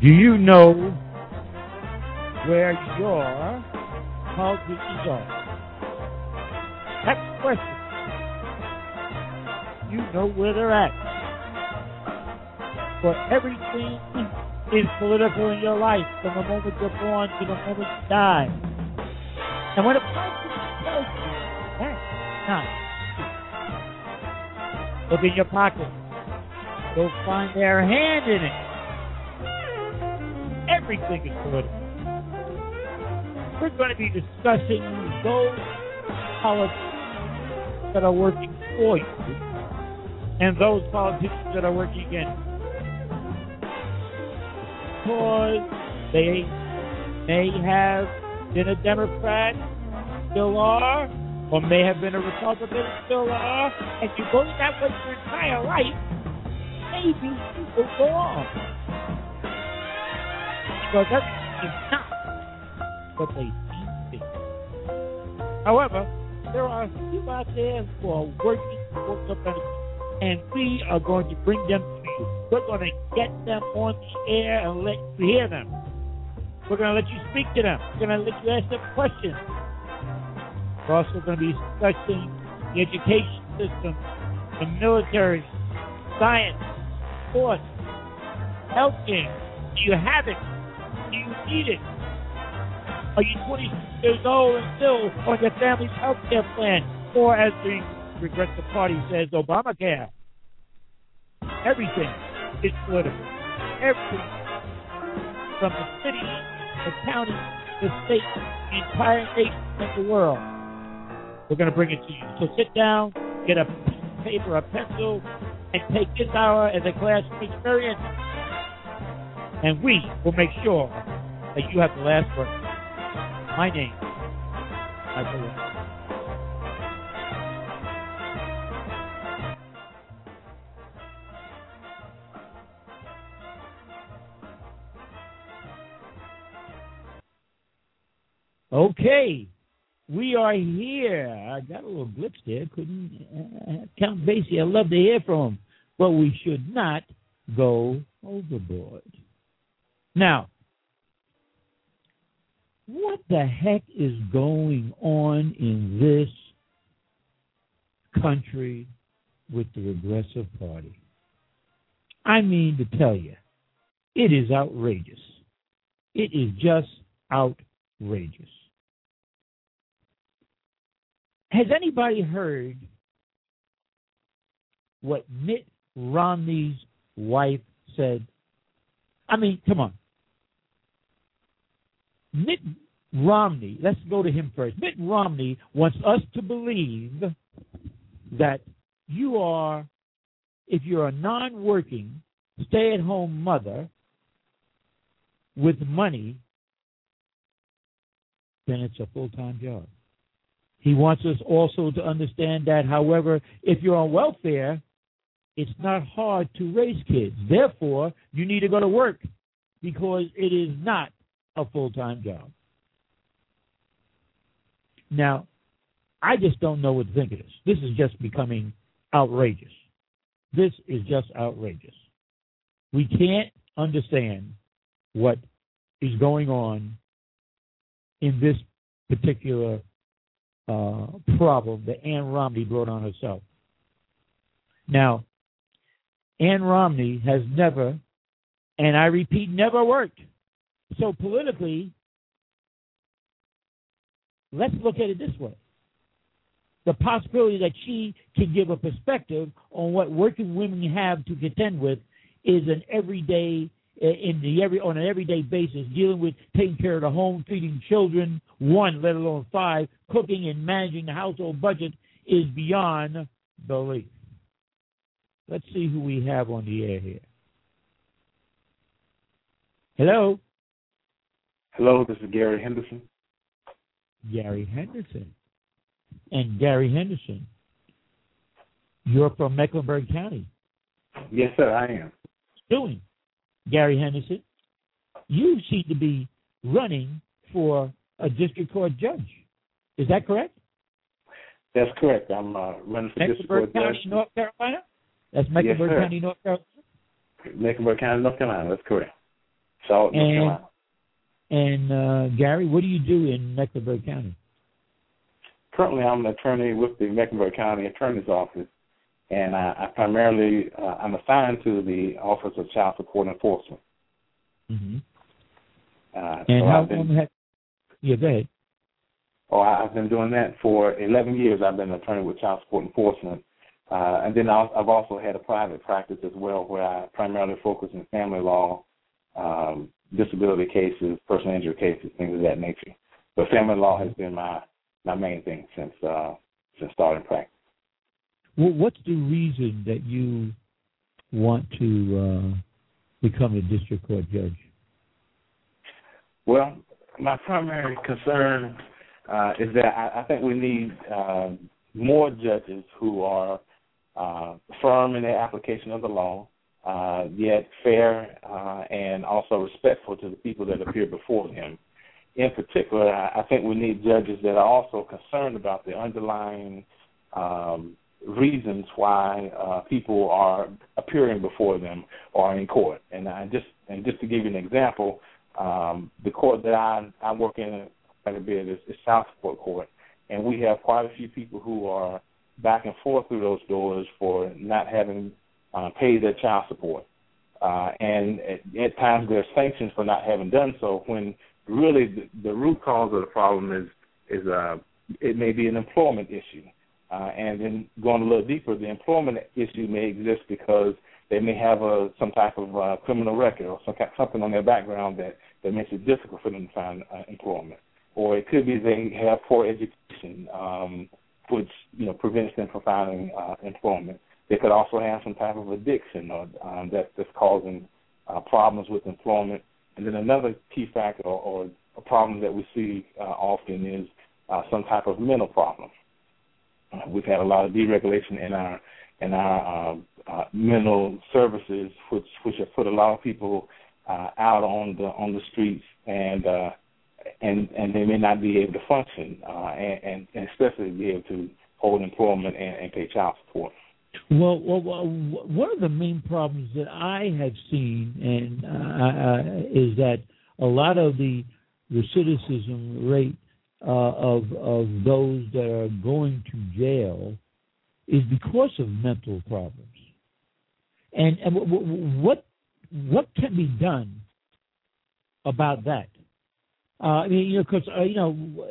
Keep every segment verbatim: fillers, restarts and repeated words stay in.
Do you know where your politicians are? That's the question. You know where they're at. For everything is political in your life, from the moment you're born to the moment you die. And when a person tells you that's not true, look in your pocket. You'll find their hand in it. Everything is political. We're going to be discussing those politicians that are working for you and those politicians that are working against you. Because they may have been a Democrat, still are, or may have been a Republican, still are, and you go that way your entire life, maybe you will go on. Because everything is not what they seem to be. However, there are people out there who are working for somebody, and we are going to bring them to you. We're going to get them on the air and let you hear them. We're going to let you speak to them. We're going to let you ask them questions. We're also going to be discussing the education system, the military, science, sports, healthcare. Do you have it? Do you need it? Are you twenty-six years old and still on your family's health care plan? Or, as the Progressive Party says, Obamacare? Everything is political. Everything, from the city, the county, the state, the entire nation, and the world. We're going to bring it to you. So sit down, get a piece of paper, a pencil, and take this hour as a classroom experience. And we will make sure that you have the last word. My name is Michael Wilson. Okay, we are here. I got a little glitch there. Couldn't uh, Count Basie. I'd love to hear from him, but we should not go overboard. Now, what the heck is going on in this country with the Progressive Party? I mean to tell you, it is outrageous. It is just outrageous. Has anybody heard what Mitt Romney's wife said? I mean, come on. Mitt Romney, let's go to him first. Mitt Romney wants us to believe that you are, if you're a non-working, stay-at-home mother with money, then it's a full-time job. He wants us also to understand that, however, if you're on welfare, it's not hard to raise kids. Therefore, you need to go to work because it is not a full-time job. Now, I just don't know what to think of this. This is just becoming outrageous. This is just outrageous. We can't understand what is going on in this particular uh, problem that Ann Romney brought on herself. Now, Ann Romney has never, and I repeat, never worked. So politically, let's look at it this way. The possibility that she can give a perspective on what working women have to contend with is an everyday, in the every on an everyday basis, dealing with taking care of the home, feeding children, one, let alone five, cooking and managing the household budget is beyond belief. Let's see who we have on the air here. Hello? Hello, this is Gary Henderson. Gary Henderson. And Gary Henderson, you're from Mecklenburg County. Yes, sir, I am. Doing, Gary Henderson, you seem to be running for a district court judge. Is that correct? That's correct. I'm uh, running for district court County, judge. North Carolina? That's Mecklenburg yes, County, North Carolina? Mecklenburg County, North Carolina. That's correct. Charlotte, North and, Carolina. And, uh, Gary, what do you do in Mecklenburg County? Currently, I'm an attorney with the Mecklenburg County Attorney's Office, and I, I primarily, uh, I'm assigned to the Office of Child Support Enforcement. Mm-hmm. Uh, and so how I've been, long have, yeah, go ahead. Oh, I've been doing that for eleven years. I've been an attorney with Child Support Enforcement. Uh, and then I've also had a private practice as well where I primarily focus on family law, um, disability cases, personal injury cases, things of that nature. But family law has been my, my main thing since uh, since starting practice. Well, what's the reason that you want to uh, become a district court judge? Well, my primary concern uh, is that I, I think we need uh, more judges who are uh, firm in their application of the law, uh, yet fair uh, and also respectful to the people that appear before them. In particular, I, I think we need judges that are also concerned about the underlying um, reasons why uh, people are appearing before them or in court. And I just and just to give you an example, um, the court that I, I work in quite a bit is, is Southport Court, and we have quite a few people who are back and forth through those doors for not having uh, paid their child support. Uh, and at, at times there are sanctions for not having done so when really the, the root cause of the problem is, is uh, it may be an employment issue. Uh, and then going a little deeper, the employment issue may exist because they may have a, some type of uh, criminal record or some, something on their background that, that makes it difficult for them to find uh, employment. Or it could be they have poor education, um, which you know prevents them from finding uh, employment. They could also have some type of addiction or um, that, that's causing uh, problems with employment. And then another key factor or, or a problem that we see uh, often is uh, some type of mental problem. Uh, we've had a lot of deregulation in our in our uh, uh, mental services, which which have put a lot of people uh, out on the on the streets, and uh, and and they may not be able to function, uh, and, and especially be able to hold employment and, and pay child support. Well, well, well, one of the main problems that I have seen and uh, is that a lot of the recidivism rate uh, of of those that are going to jail is because of mental problems. And, and what what can be done about that? Uh, I mean, you know, because uh, you know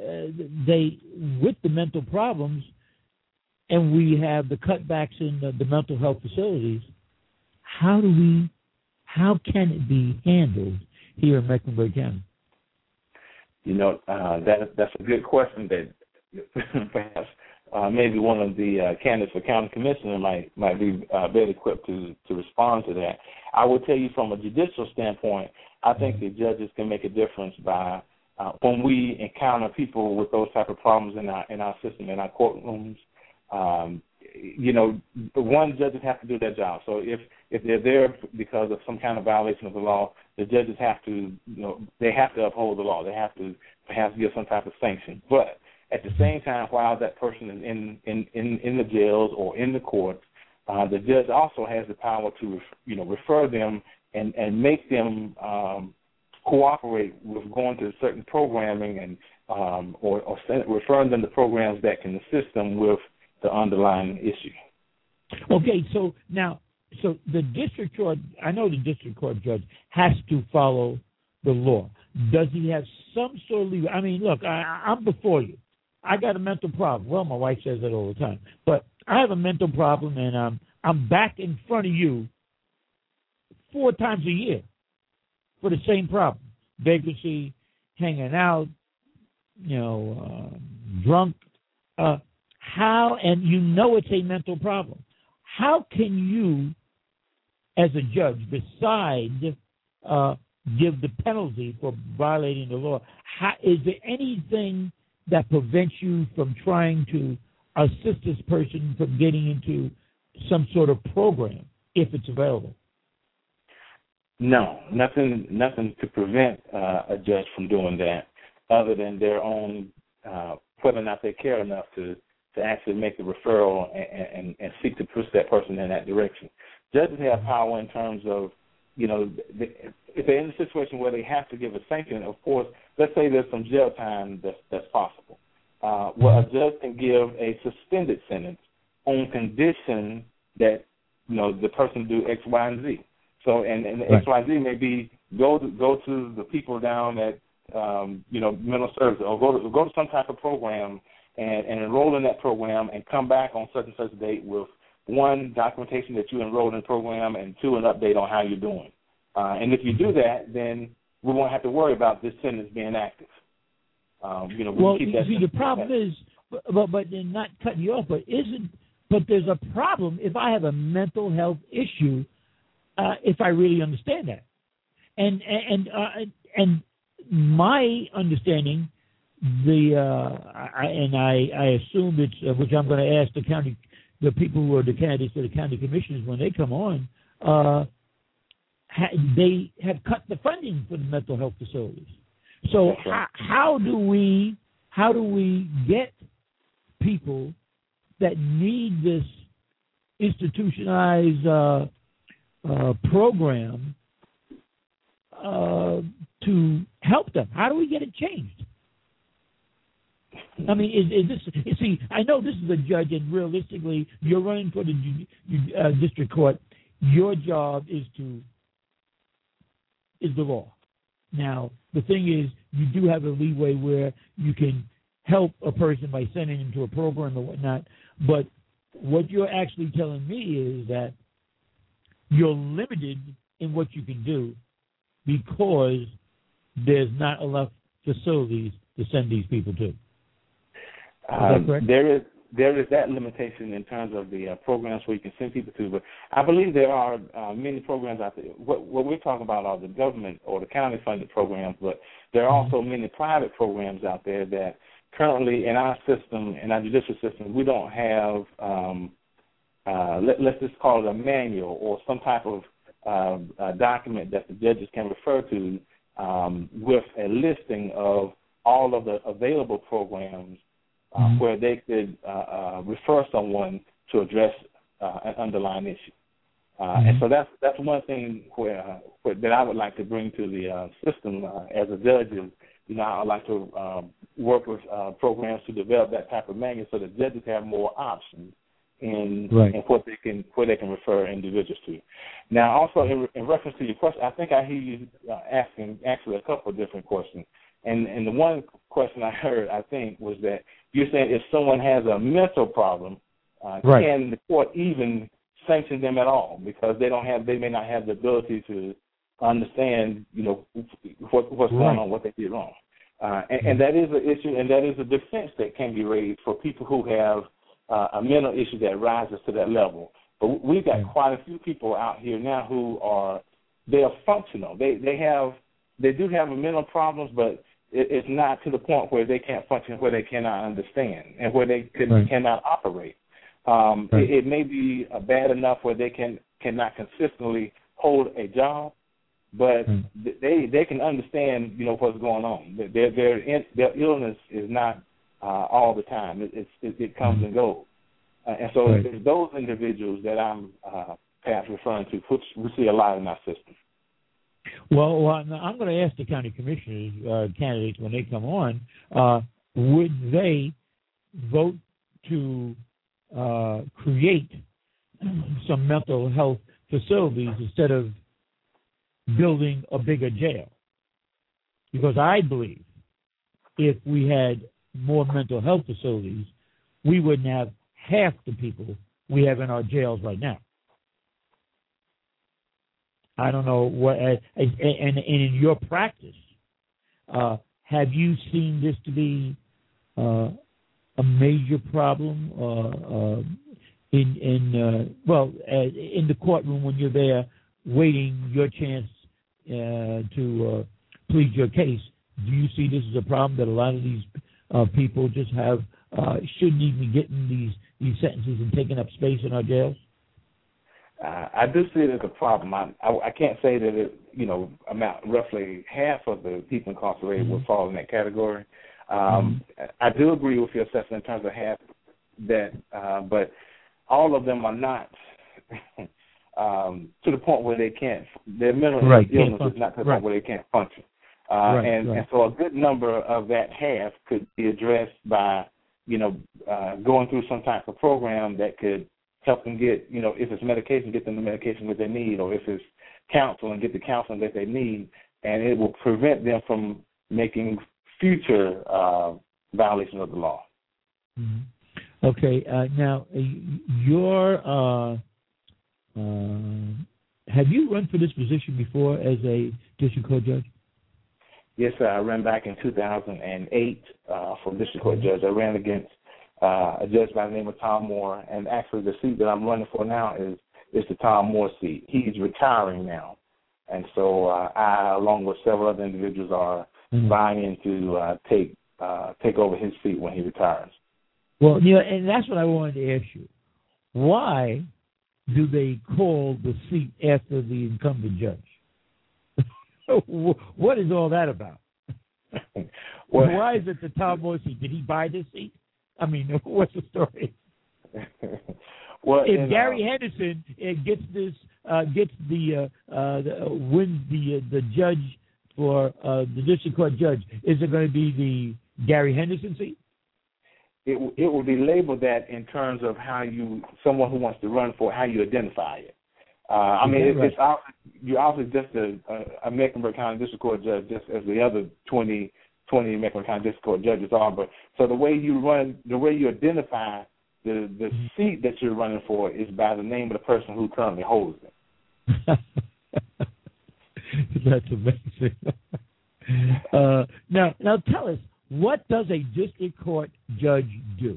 they with the mental problems. And we have the cutbacks in the, the mental health facilities. How do we, how can it be handled here in Mecklenburg County? You know, uh, that that's a good question that perhaps uh, maybe one of the uh, candidates for county commissioner might might be uh, better equipped to, to respond to that. I will tell you from a judicial standpoint, I think the judges can make a difference by uh, when we encounter people with those type of problems in our in our system, in our courtrooms. Um, you know, one, judges have to do their job. So if, if they're there because of some kind of violation of the law, the judges have to, you know, they have to uphold the law. They have to perhaps give some type of sanction. But at the same time, while that person is in, in, in, in the jails or in the courts, uh, the judge also has the power to, you know, refer them and, and make them um, cooperate with going to certain programming and um, or, or referring them to programs that can assist them with the underlying issue. Okay, so now, so the district court, I know the district court judge has to follow the law. Does he have some sort of legal? I mean, look, I, I'm before you. I got a mental problem. Well, my wife says that all the time. But I have a mental problem, and um, I'm back in front of you four times a year for the same problem. Vagrancy, hanging out, you know, uh, drunk, uh, how, and you know it's a mental problem, how can you, as a judge, decide, uh, give the penalty for violating the law? How, is there anything that prevents you from trying to assist this person from getting into some sort of program, if it's available? No, nothing nothing to prevent uh, a judge from doing that other than their own, uh, whether or not they care enough to to actually make the referral and, and, and seek to push that person in that direction. Judges have power in terms of, you know, the, if they're in a situation where they have to give a sanction, of course, let's say there's some jail time that's, that's possible. Uh, well, a judge can give a suspended sentence on condition that, you know, the person do X, Y, and Z. So, and, and right. X, Y, and Z may be go to, go to the people down at, um, you know, mental services, or go to, go to some type of program and, and enroll in that program and come back on such and such a date with, one, documentation that you enrolled in the program, and two, an update on how you're doing. Uh, and if you do that, then we won't have to worry about this sentence being active. Um, you know, we well, keep that see, the problem is, but, but then not cutting you off, but isn't, but there's a problem if I have a mental health issue, uh, if I really understand that. And, and, uh, and my understanding, the, uh, I, and I, I assume it's, uh, which I'm going to ask the county, the people who are the candidates for the county commissioners when they come on, uh, ha, they have cut the funding for the mental health facilities. So right. how, how do we how do we get people that need this institutionalized uh, uh, program uh, to help them? How do we get it changed? I mean, is, is this? You see, I know this is a judge, and realistically, you're running for the uh, district court. Your job is to is the law. Now, the thing is, you do have a leeway where you can help a person by sending them to a program or whatnot. But what you're actually telling me is that you're limited in what you can do because there's not enough facilities to send these people to. Uh, there is there is that limitation in terms of the uh, programs where you can send people to, but I believe there are uh, many programs out there. What, what we're talking about are the government or the county-funded programs, but there are also many private programs out there that currently in our system, in our judicial system, we don't have, um, uh, let, let's just call it a manual or some type of uh, uh, document that the judges can refer to um, with a listing of all of the available programs Uh, mm-hmm. where they could uh, uh, refer someone to address uh, an underlying issue. Uh, mm-hmm. And so that's that's one thing where, uh, where that I would like to bring to the uh, system uh, as a judge is, you know, I'd like to um, work with uh, programs to develop that type of manual so that judges have more options in, right. in what they can where they can refer individuals to. Now, also in, in reference to your question, I think I hear you uh, asking actually a couple of different questions. And and the one question I heard, I think, was that you're saying if someone has a mental problem, uh, right. can the court even sanction them at all because they don't have, they may not have the ability to understand, you know, what, what's right. going on, what they did wrong, uh, and, and that is an issue, and that is a defense that can be raised for people who have uh, a mental issue that rises to that level. But we've got quite a few people out here now who are they are functional. They they have they do have mental problems, but it's not to the point where they can't function, where they cannot understand, and where they can, right. cannot operate. Um, right. it, it may be uh, bad enough where they can cannot consistently hold a job, but right. th- they they can understand, you know, what's going on. Their their in, their illness is not uh, all the time. It it, it comes mm-hmm. and goes, uh, and so right. it's those individuals that I'm uh, perhaps referring to, which we see a lot in our system. Well, well, I'm going to ask the county commissioners, uh, candidates, when they come on, uh, would they vote to uh, create some mental health facilities instead of building a bigger jail? Because I believe if we had more mental health facilities, we wouldn't have half the people we have in our jails right now. I don't know what, uh, and, and, and in your practice, uh, have you seen this to be uh, a major problem uh, uh, in, in uh, well, uh, in the courtroom when you're there waiting your chance uh, to uh, plead your case? Do you see this as a problem that a lot of these uh, people just have uh, shouldn't even be getting these these sentences and taking up space in our jails? Uh, I do see it as a problem. I, I, I can't say that it, you know, amount roughly half of the people incarcerated mm-hmm. would fall in that category. Um, mm-hmm. I do agree with your assessment in terms of half that, uh, but all of them are not uh, um, to the point where they can't, their mental right. illness is not to the right. point where they can't function. Uh, right, and, right. and so a good number of that half could be addressed by, you know, uh, going through some type of program that could help them get, you know, if it's medication, get them the medication that they need, or if it's counseling, get the counseling that they need, and it will prevent them from making future uh, violations of the law. Mm-hmm. Okay. Uh, now, uh, your uh, uh, have you run for this position before as a district court judge? Yes, sir. I ran back in two thousand eight uh, for district court judge. I ran against uh, a judge by the name of Tom Moore, and actually the seat that I'm running for now is is the Tom Moore seat. He's retiring now, and so uh, I, along with several other individuals, are mm-hmm. vying to uh, take uh, take over his seat when he retires. Well, you know, and that's what I wanted to ask you. Why do they call the seat after the incumbent judge? What is all that about? Well, why is it the Tom Moore seat? Did he buy this seat? I mean, what's the story? Well, if and, Gary uh, Henderson uh, gets this, uh, gets the, uh, uh, the wins the uh, the judge for uh, the district court judge, is it going to be the Gary Henderson seat? It it will be labeled that in terms of how you, someone who wants to run for, how you identify it. Uh, I mean, it, right. it's you're obviously just a, a, a Mecklenburg County District Court judge, just as the other twenty, twenty Mecklenburg County District Court judges are. But so the way you run, the way you identify the the seat that you're running for is by the name of the person who currently holds it. That's amazing. uh, now, now tell us, what does a district court judge do?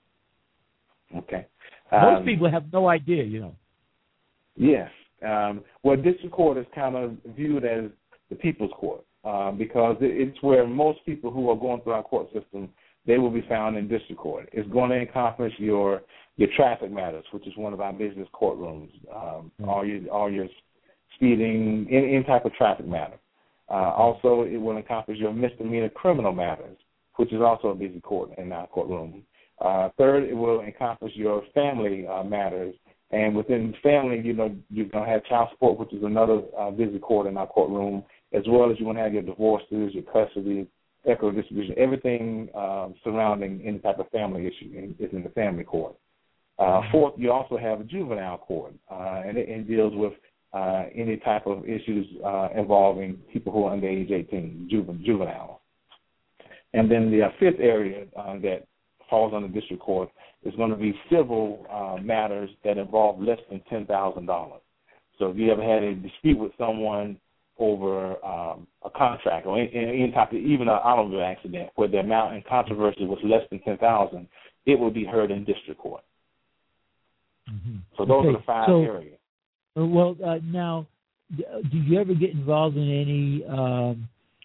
Okay. Most Um, people have no idea, you know. Yes. Um, well, district court is kind of viewed as the people's court uh, because it's where most people who are going through our court system, they will be found in district court. It's going to encompass your your traffic matters, which is one of our business courtrooms, um, mm-hmm. all your all your speeding, any, any type of traffic matter. Uh, also, it will encompass your misdemeanor criminal matters, which is also a busy court in our courtroom. Uh, third, it will encompass your family uh, matters. And within family, you know, you're going to have child support, which is another uh, busy court in our courtroom, as well as you're going to have your divorces, your custody, equitable distribution, everything um, surrounding any type of family issue in, is in the family court. Uh, fourth, you also have a juvenile court, uh, and it, it deals with uh, any type of issues uh, involving people who are under age eighteen, juvenile. juvenile. And then the uh, fifth area uh, that falls under district court is going to be civil uh, matters that involve less than ten thousand dollars. So if you ever had a dispute with someone over um, a contract or any, any type of, even an automobile accident where the amount in controversy was less than ten thousand dollars, it will be heard in district court. Mm-hmm. So those okay. are the five so, areas. Well, uh, now, do you ever get involved in any um,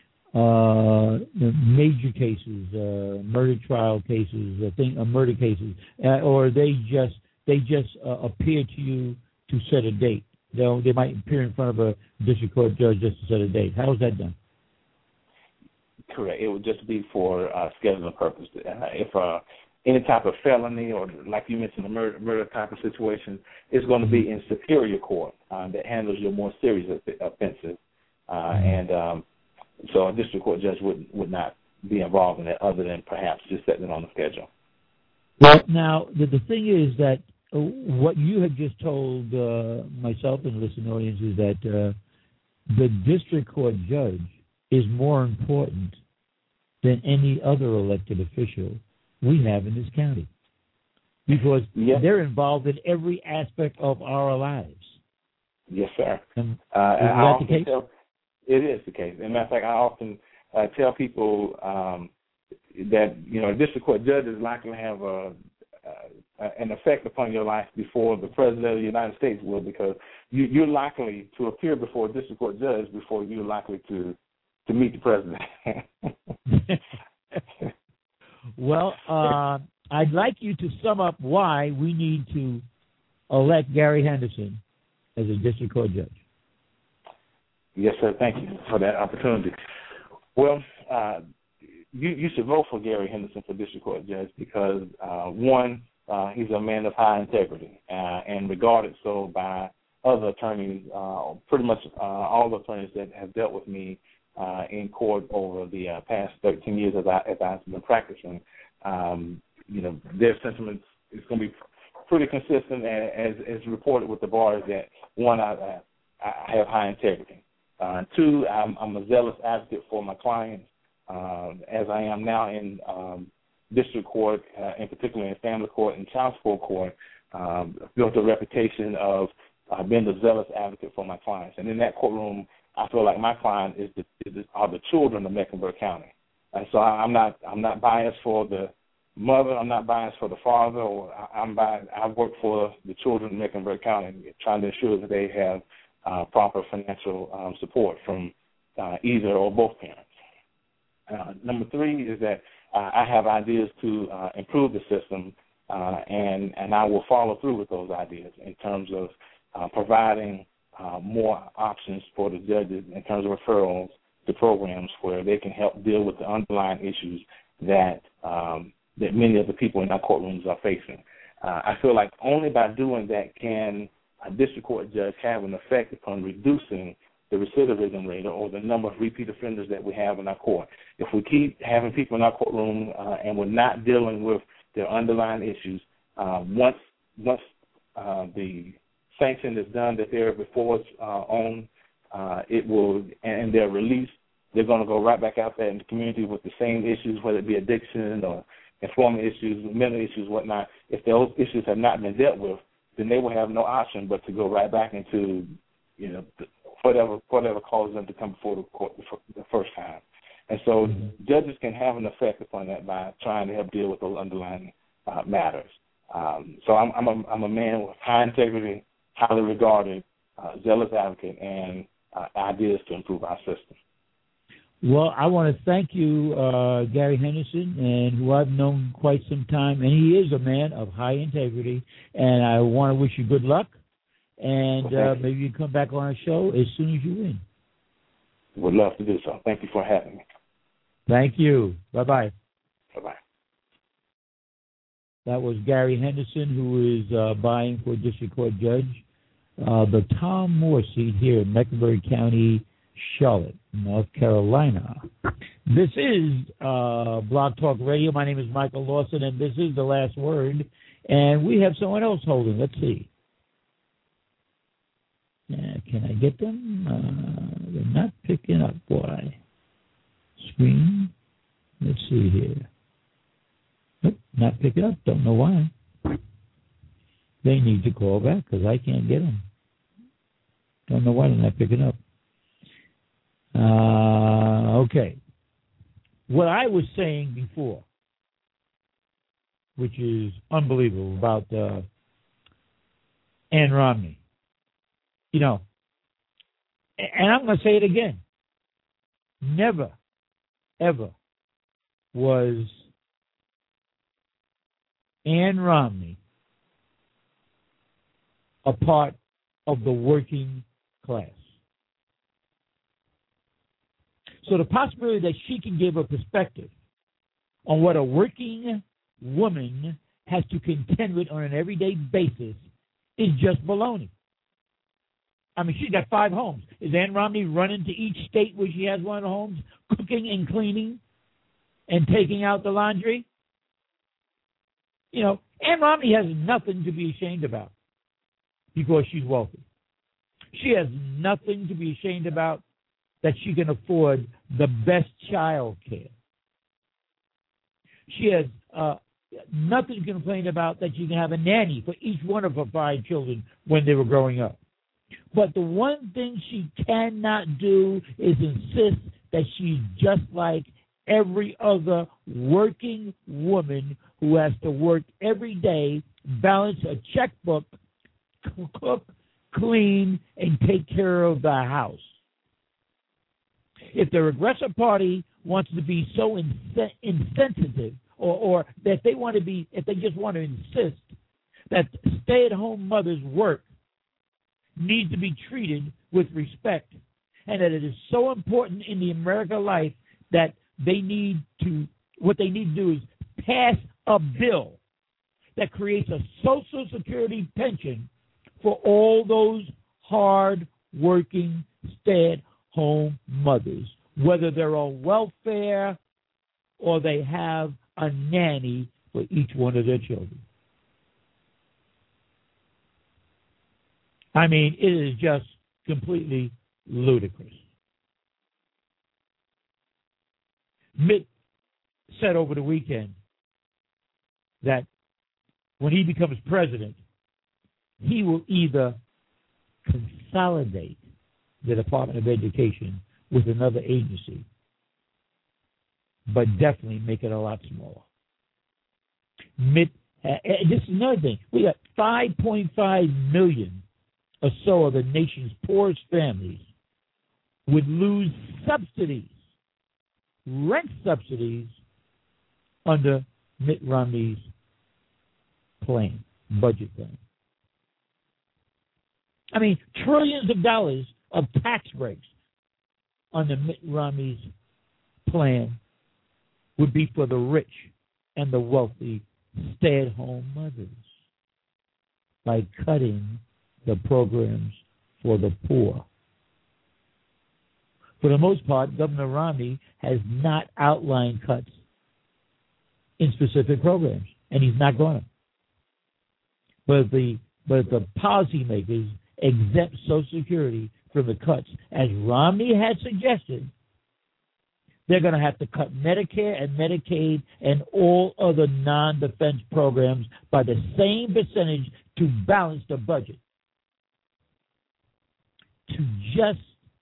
uh, major cases, uh, murder trial cases, I think, uh, murder cases, uh, or they just they just uh, appear to you to set a date? They they might appear in front of a district court judge just to set a date. How is that done? Correct. It would just be for uh, scheduling purposes. Uh, if uh, any type of felony or, like you mentioned, a murder, murder type of situation, it's going to be in superior court uh, that handles your more serious offenses. Uh, and um, so a district court judge would would not be involved in that other than perhaps just setting it on the schedule. Well, now, the, the thing is that uh, what you have just told uh, myself and the listening audience is that uh, the district court judge is more important than any other elected official we have in this county, because yes. they're involved in every aspect of our lives. Yes, sir. And uh, is that the case? Tell, it is the case. As a matter of fact, I often uh, tell people um, that, you know, a district court judge is likely to have a, a, an effect upon your life before the President of the United States will, because you, you're likely to appear before a district court judge before you're likely to, to meet the President. Well, uh, I'd like you to sum up why we need to elect Gary Henderson as a district court judge. Yes, sir. Thank you for that opportunity. Well, uh, you, you should vote for Gary Henderson for district court judge because, uh, one, uh, he's a man of high integrity uh, and regarded so by other attorneys, uh, pretty much uh, all the attorneys that have dealt with me uh, in court over the uh, past thirteen years as, I, as I've been practicing, um, you know, their sentiments is going to be pretty consistent as, as reported with the bar is that, one, I, I have high integrity. Uh, two, I'm, I'm a zealous advocate for my clients, um, as I am now in um, district court, uh, in particular in family court and child support court. Um, built a reputation of uh, being the zealous advocate for my clients. And in that courtroom, I feel like my client is the, is the, are the children of Mecklenburg County. And so I, I'm not I'm not biased for the mother. I'm not biased for the father. Or I, I'm biased. I work for the children of Mecklenburg County, trying to ensure that they have uh, proper financial um, support from uh, either or both parents. Uh, number three is that uh, I have ideas to uh, improve the system, uh, and, and I will follow through with those ideas in terms of uh, providing uh, more options for the judges in terms of referrals to programs where they can help deal with the underlying issues that um, that many of the people in our courtrooms are facing. Uh, I feel like only by doing that can a district court judge have an effect upon reducing the recidivism rate or the number of repeat offenders that we have in our court. If we keep having people in our courtroom uh, and we're not dealing with their underlying issues, uh, once once uh, the sanction is done that they're before us uh, on, uh, it will, and they're released, they're going to go right back out there in the community with the same issues, whether it be addiction or employment issues, mental issues, whatnot. If those issues have not been dealt with, then they will have no option but to go right back into, you know, whatever whatever caused them to come before the court the first time. And so mm-hmm. judges can have an effect upon that by trying to help deal with those underlying uh, matters. Um, so I'm, I'm, a, I'm a man with high integrity, highly regarded, uh, zealous advocate, and uh, ideas to improve our system. Well, I want to thank you, uh, Gary Henderson, and who I've known quite some time, and he is a man of high integrity, and I want to wish you good luck, and okay. uh, maybe you can come back on our show as soon as you win. Would love to do so. Thank you for having me. Thank you. Bye-bye. Bye-bye. That was Gary Henderson, who is uh, buying for district court judge. Uh, the Tom Moore seat here in Mecklenburg County, Charlotte, North Carolina. This is uh, Blog Talk Radio. My name is Michael Lawson, and this is The Last Word. And we have someone else holding. Let's see. Uh, can I get them? Uh, they're not picking up. Why? Screen. Let's see here. Nope, not picking up. Don't know why. They need to call back because I can't get them. Don't know why they're not picking up. Uh, okay. What I was saying before, which is unbelievable, about uh, Ann Romney. You know, and I'm going to say it again. Never, ever was Ann Romney a part of the working class. So the possibility that she can give a perspective on what a working woman has to contend with on an everyday basis is just baloney. I mean, she's got five homes. Is Ann Romney running to each state where she has one of the homes, cooking and cleaning and taking out the laundry? You know, Ann Romney has nothing to be ashamed about because she's wealthy. She has nothing to be ashamed about that she can afford the best child care. She has uh, nothing to complain about that she can have a nanny for each one of her five children when they were growing up. But the one thing she cannot do is insist that she's just like every other working woman who has to work every day, balance a checkbook, cook, clean, and take care of the house. If the Regressive Party wants to be so ins- insensitive, or, or that they want to be, if they just want to insist that stay-at-home mothers' work needs to be treated with respect, and that it is so important in the American life that they need to, what they need to do is pass a bill that creates a Social Security pension for all those hard-working, stay-at-home mothers, whether they're on welfare or they have a nanny for each one of their children. I mean, it is just completely ludicrous. Mitt said over the weekend that when he becomes president, he will either consolidate the Department of Education with another agency, but definitely make it a lot smaller. Mitt, uh, this is another thing. We got five point five million or so of the nation's poorest families would lose subsidies, rent subsidies, under Mitt Romney's plan, budget plan. I mean, trillions of dollars of tax breaks under Mitt Romney's plan would be for the rich and the wealthy stay-at-home mothers by cutting the programs for the poor. For the most part, Governor Romney has not outlined cuts in specific programs, and he's not going to. But the but the policymakers exempt Social Security from the cuts, as Romney had suggested. They're going to have to cut Medicare and Medicaid and all other non-defense programs by the same percentage to balance the budget. To just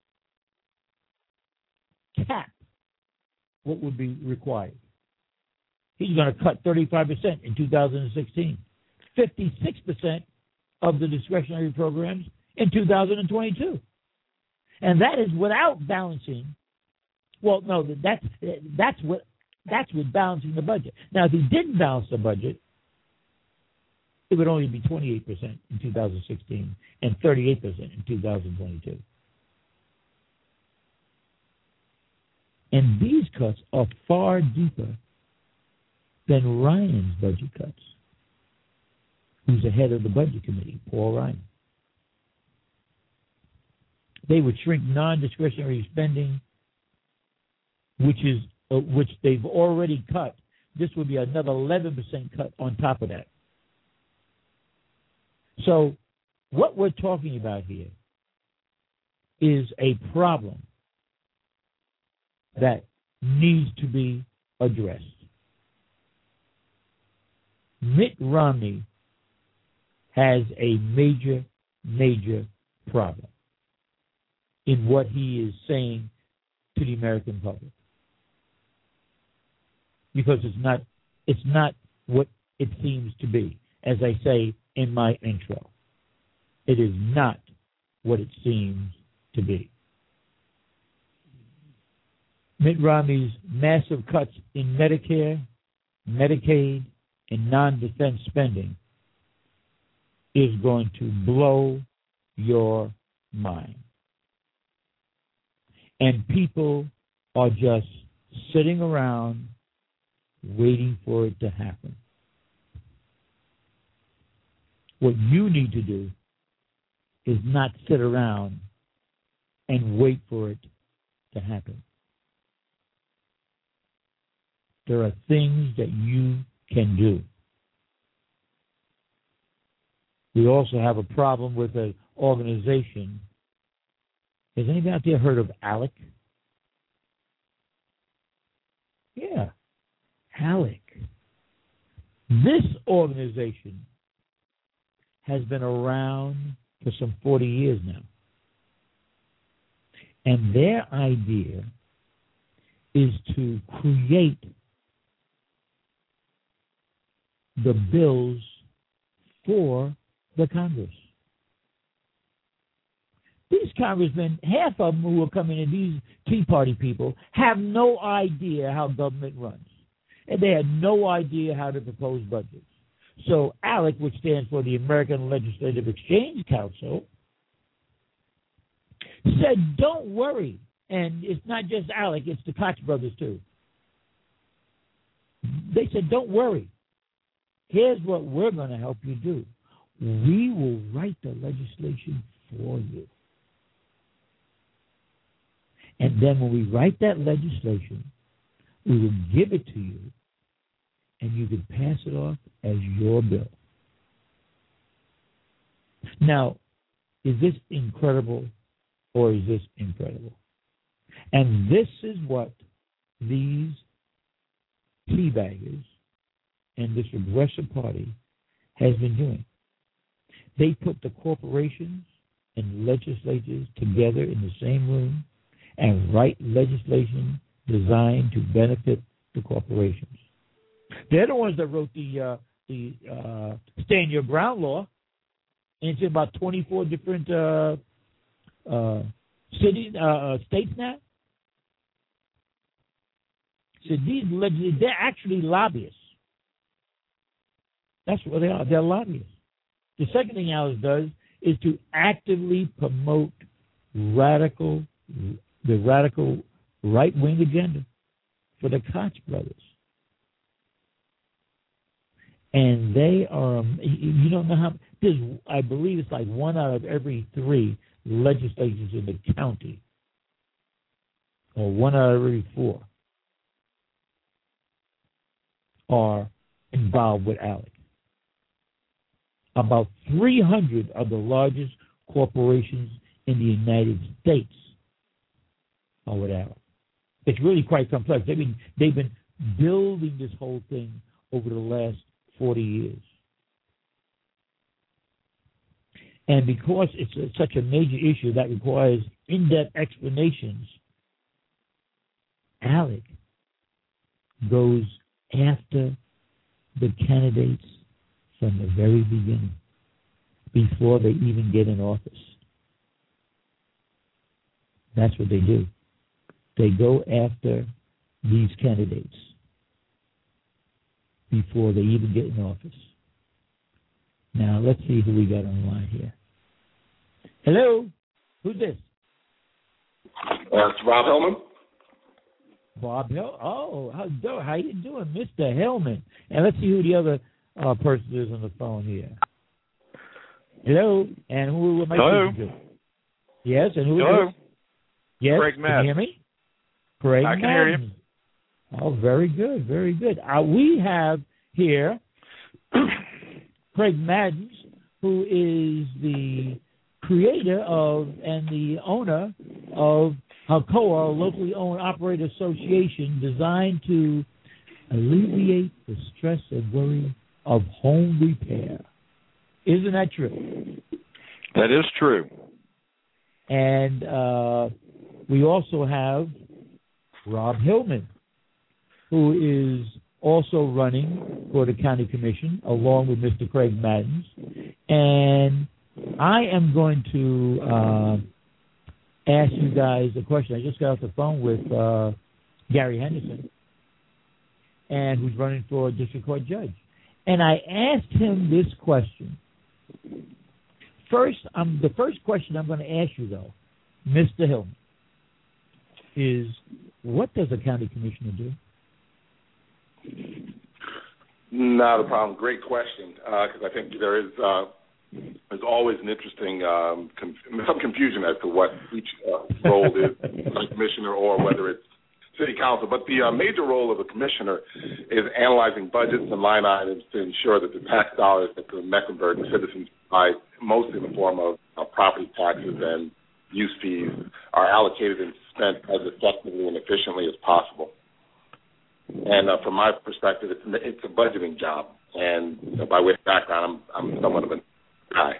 cap what would be required. He's going to cut thirty-five percent in two thousand sixteen, fifty-six percent of the discretionary programs in two thousand twenty-two. And that is without balancing. Well, no, that's that's what that's with balancing the budget. Now, if he didn't balance the budget, it would only be twenty-eight percent in two thousand sixteen and thirty-eight percent in two thousand twenty-two. And these cuts are far deeper than Ryan's budget cuts, who's the head of the budget committee, Paul Ryan. They would shrink non-discretionary spending, which is uh, which they've already cut. This would be another eleven percent cut on top of that. So what we're talking about here is a problem that needs to be addressed. Mitt Romney has a major, major problem in what he is saying to the American public. Because it's not it's not what it seems to be, as I say in my intro. It is not what it seems to be. Mitt Romney's massive cuts in Medicare, Medicaid, and non-defense spending is going to blow your mind. And people are just sitting around waiting for it to happen. What you need to do is not sit around and wait for it to happen. There are things that you can do. We also have a problem with an organization. Has anybody out there heard of ALEC? Yeah, ALEC. This organization has been around for some forty years now. And their idea is to create the bills for the Congress. These congressmen, half of them who are coming in, these Tea Party people, have no idea how government runs. And they had no idea how to propose budgets. So ALEC, which stands for the American Legislative Exchange Council, said, don't worry. And it's not just ALEC, it's the Koch brothers too. They said, don't worry. Here's what we're going to help you do. We will write the legislation for you. then when we write that legislation, we will give it to you, and you can pass it off as your bill. Now, is this incredible or is this incredible? And this is what these teabaggers and this Progressive Party has been doing. They put the corporations and legislatures together in the same room and write legislation designed to benefit the corporations. They're the ones that wrote the uh, the uh, Stand Your Ground law. And it's in about twenty-four different uh, uh, cities, uh, states now. So these legislators, they're actually lobbyists. That's what they are. They're lobbyists. The second thing Alice does is to actively promote radical, the radical right-wing agenda for the Koch brothers. And they are, you don't know how, there's, I believe it's like one out of every three legislators in the county, or one out of every four, are involved with ALEC. About three hundred of the largest corporations in the United States are with ALEC. It's really quite complex. They've been, they've been building this whole thing over the last forty years. And because it's a, such a major issue that requires in-depth explanations, ALEC goes after the candidates from the very beginning, before they even get in office. That's what they do. They go after these candidates before they even get in office. Now, let's see who we got on the line here. Hello? Who's this? Uh, it's Rob Hellman. Bob Hell. Oh, how, do, how you doing, Mister Hellman? And let's see who the other uh, person is on the phone here. Hello? And who am I Hello? speaking to? Yes, and who Hello? is this? Yes, Craig can Madden. you hear me? Craig I can Madden. hear you. Oh, very good, very good. Uh, we have here Craig Madden, who is the creator of and the owner of Alcoa, a locally owned operator association designed to alleviate the stress and worry of home repair. Isn't that true? That is true. And uh, we also have Rob Hillman, who is also running for the county commission along with Mister Craig Madden. And I am going to uh, ask you guys a question. I just got off the phone with uh, Gary Henderson, and who's running for district court judge. And I asked him this question. First, um, the first question I'm going to ask you, though, Mister Hillman, is what does a county commissioner do? Not a problem. Great question, because uh, I think there is uh, there's always an interesting um, com- some confusion as to what each uh, role is, a commissioner or whether it's city council. But the uh, major role of a commissioner is analyzing budgets and line items to ensure that the tax dollars that the Mecklenburg citizens provide, mostly in the form of uh, property taxes and use fees, are allocated and spent as effectively and efficiently as possible. And uh, from my perspective, it's, it's a budgeting job. And you know, by way of background, I'm, I'm somewhat of a guy.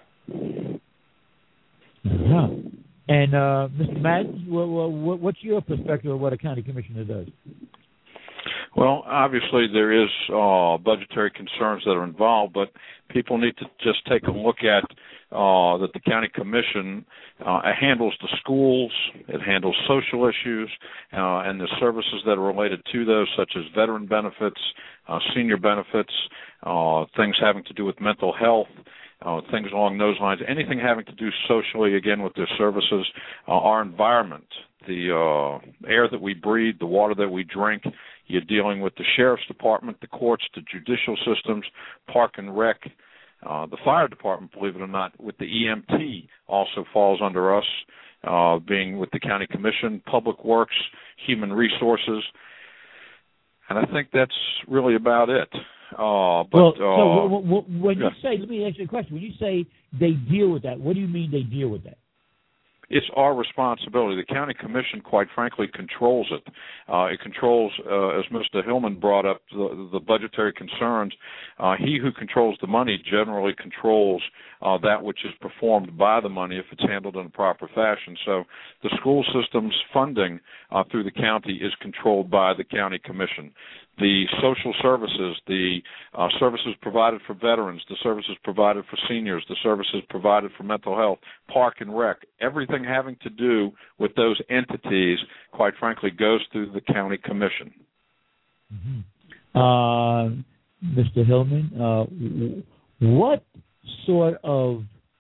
Uh-huh. And uh, Mister Madden, what, what, what's your perspective of what a county commissioner does? Well, obviously there is uh, budgetary concerns that are involved, but people need to just take a look at uh, that the county commission uh, handles the schools, it handles social issues, uh, and the services that are related to those, such as veteran benefits, uh, senior benefits, uh, things having to do with mental health, uh, things along those lines, anything having to do socially, again, with their services, uh, our environment, the uh, air that we breathe, the water that we drink. You're dealing with the sheriff's department, the courts, the judicial systems, park and rec, uh, the fire department, believe it or not, with the E M T also falls under us. uh, being with the county commission, public works, human resources, and I think that's really about it. Uh, but, well, uh, so when you yeah. say, let me ask you a question. When you say they deal with that, what do you mean they deal with that? It's our responsibility. The county commission, quite frankly, controls it. Uh, it controls, uh, as Mister Hillman brought up, the, the budgetary concerns. Uh, he who controls the money generally controls uh, that which is performed by the money if it's handled in a proper fashion. So the school system's funding uh, through the county is controlled by the county commission. The social services, the uh, services provided for veterans, the services provided for seniors, the services provided for mental health, park and rec, everything having to do with those entities, quite frankly, goes through the county commission. Mm-hmm. Uh, Mister Hillman, uh, what sort of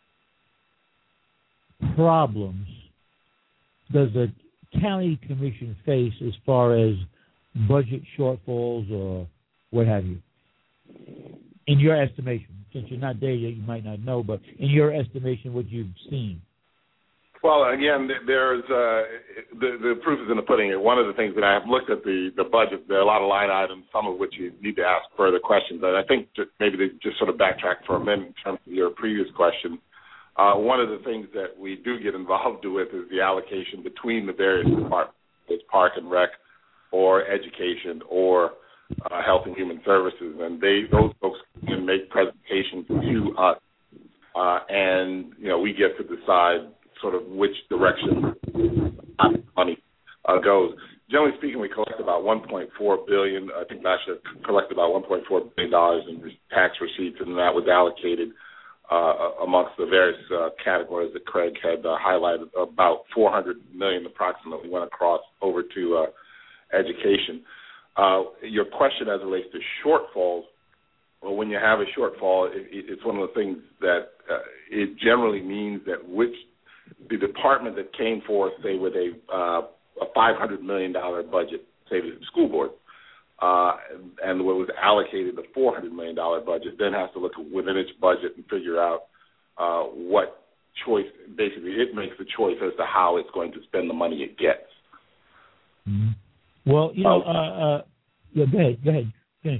problems does the county commission face as far as budget shortfalls or what have you? In your estimation, since you're not there yet, you might not know, but in your estimation, what you've seen. Well, again, there's uh, the, the proof is in the pudding. One of the things that I have looked at the, the budget, there are a lot of line items, some of which you need to ask further questions. And I think just maybe to just sort of backtrack for a minute in terms of your previous question, uh, one of the things that we do get involved with is the allocation between the various departments, it's Park and Rec, or education, or uh, health and human services, and they those folks can make presentations to us, uh, and you know we get to decide sort of which direction money uh, goes. Generally speaking, we collect about one point four billion dollars. I think last year collected about one point four billion dollars in tax receipts, and that was allocated uh, amongst the various uh, categories that Craig had uh, highlighted. About four hundred million dollars approximately went across over to Uh, education. Uh, your question as it relates to shortfalls, well, when you have a shortfall, it, it's one of the things that uh, it generally means that which the department that came forth, say, with a, uh, a five hundred million dollars budget, say, the school board, uh, and what was allocated the four hundred million dollars budget, then has to look within its budget and figure out uh, what choice, basically, it makes the choice as to how it's going to spend the money it gets. Mm-hmm. Well, you know, uh, uh, yeah, go ahead, go ahead, finish.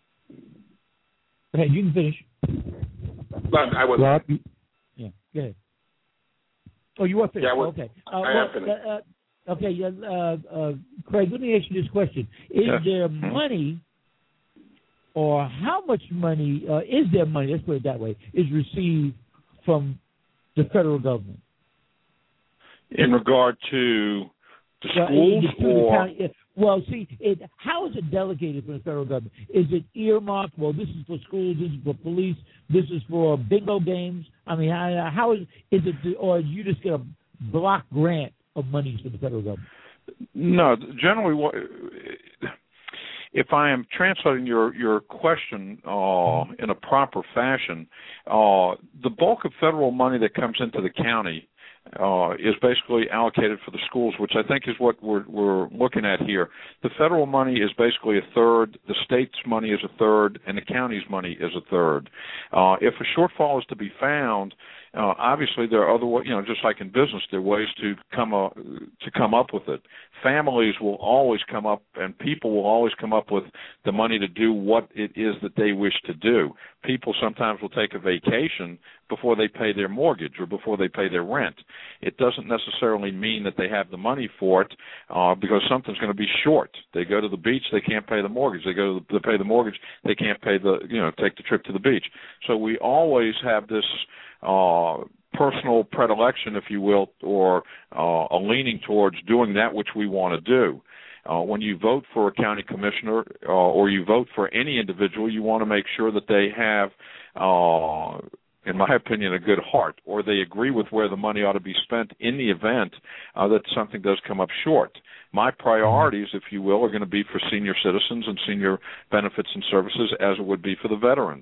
Go ahead, you can finish. I was. Rob, you, yeah, go ahead. Oh, you are finished. Yeah, well, okay. Uh, I well, am finished. Uh, uh, okay, uh, uh, Craig, let me ask you this question: Is yes. there money, or how much money uh, is there money? Let's put it that way: is received from the federal government In regard to the schools, uh, or county, uh, well, see, it, how is it delegated from the federal government? Is it earmarked? Well, this is for schools, this is for police, this is for bingo games. I mean, how, how is is it, or you just get a block grant of monies from the federal government? No, generally, what, if I am translating your your question uh, in a proper fashion, uh, the bulk of federal money that comes into the county Uh, is basically allocated for the schools, which I think is what we're, we're looking at here. The federal money is basically a third, the state's money is a third, and the county's money is a third. Uh, if a shortfall is to be found, uh, obviously there are other, you know, just like in business, there are ways to come up, to come up with it. Families will always come up, and people will always come up with the money to do what it is that they wish to do. People sometimes will take a vacation before they pay their mortgage or before they pay their rent. It doesn't necessarily mean that they have the money for it uh, because something's going to be short. They go to the beach, they can't pay the mortgage. They go to, the, to pay the mortgage, they can't pay the, you know, take the trip to the beach. So we always have this uh, personal predilection, if you will, or uh, a leaning towards doing that which we want to do. Uh, when you vote for a county commissioner uh, or you vote for any individual, you want to make sure that they have uh, in my opinion, a good heart, or they agree with where the money ought to be spent in the event uh, that something does come up short. My priorities, if you will, are going to be for senior citizens and senior benefits and services as it would be for the veterans.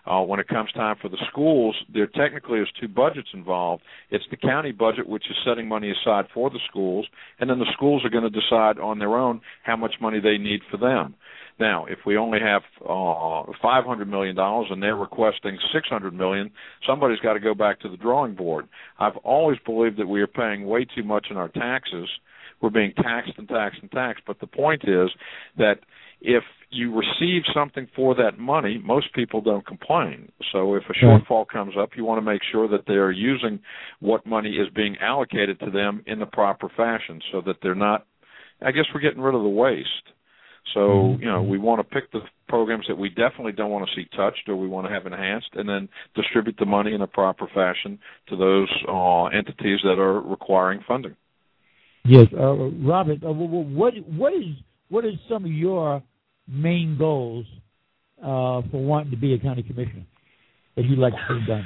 Uh, when it comes time for the schools, there technically is two budgets involved. It's the county budget, which is setting money aside for the schools, and then the schools are going to decide on their own how much money they need for them. Now, if we only have uh, five hundred million dollars and they're requesting six hundred million dollars, somebody's got to go back to the drawing board. I've always believed that we are paying way too much in our taxes. We're being taxed and taxed and taxed. But the point is that if you receive something for that money, most people don't complain. So if a shortfall comes up, you want to make sure that they're using what money is being allocated to them in the proper fashion so that they're not, I guess we're getting rid of the waste. So, you know, we want to pick the programs that we definitely don't want to see touched or we want to have enhanced and then distribute the money in a proper fashion to those uh, entities that are requiring funding. Yes, uh, Robert, uh, what what is what is some of your main goals uh, for wanting to be a county commissioner that you'd like to see done?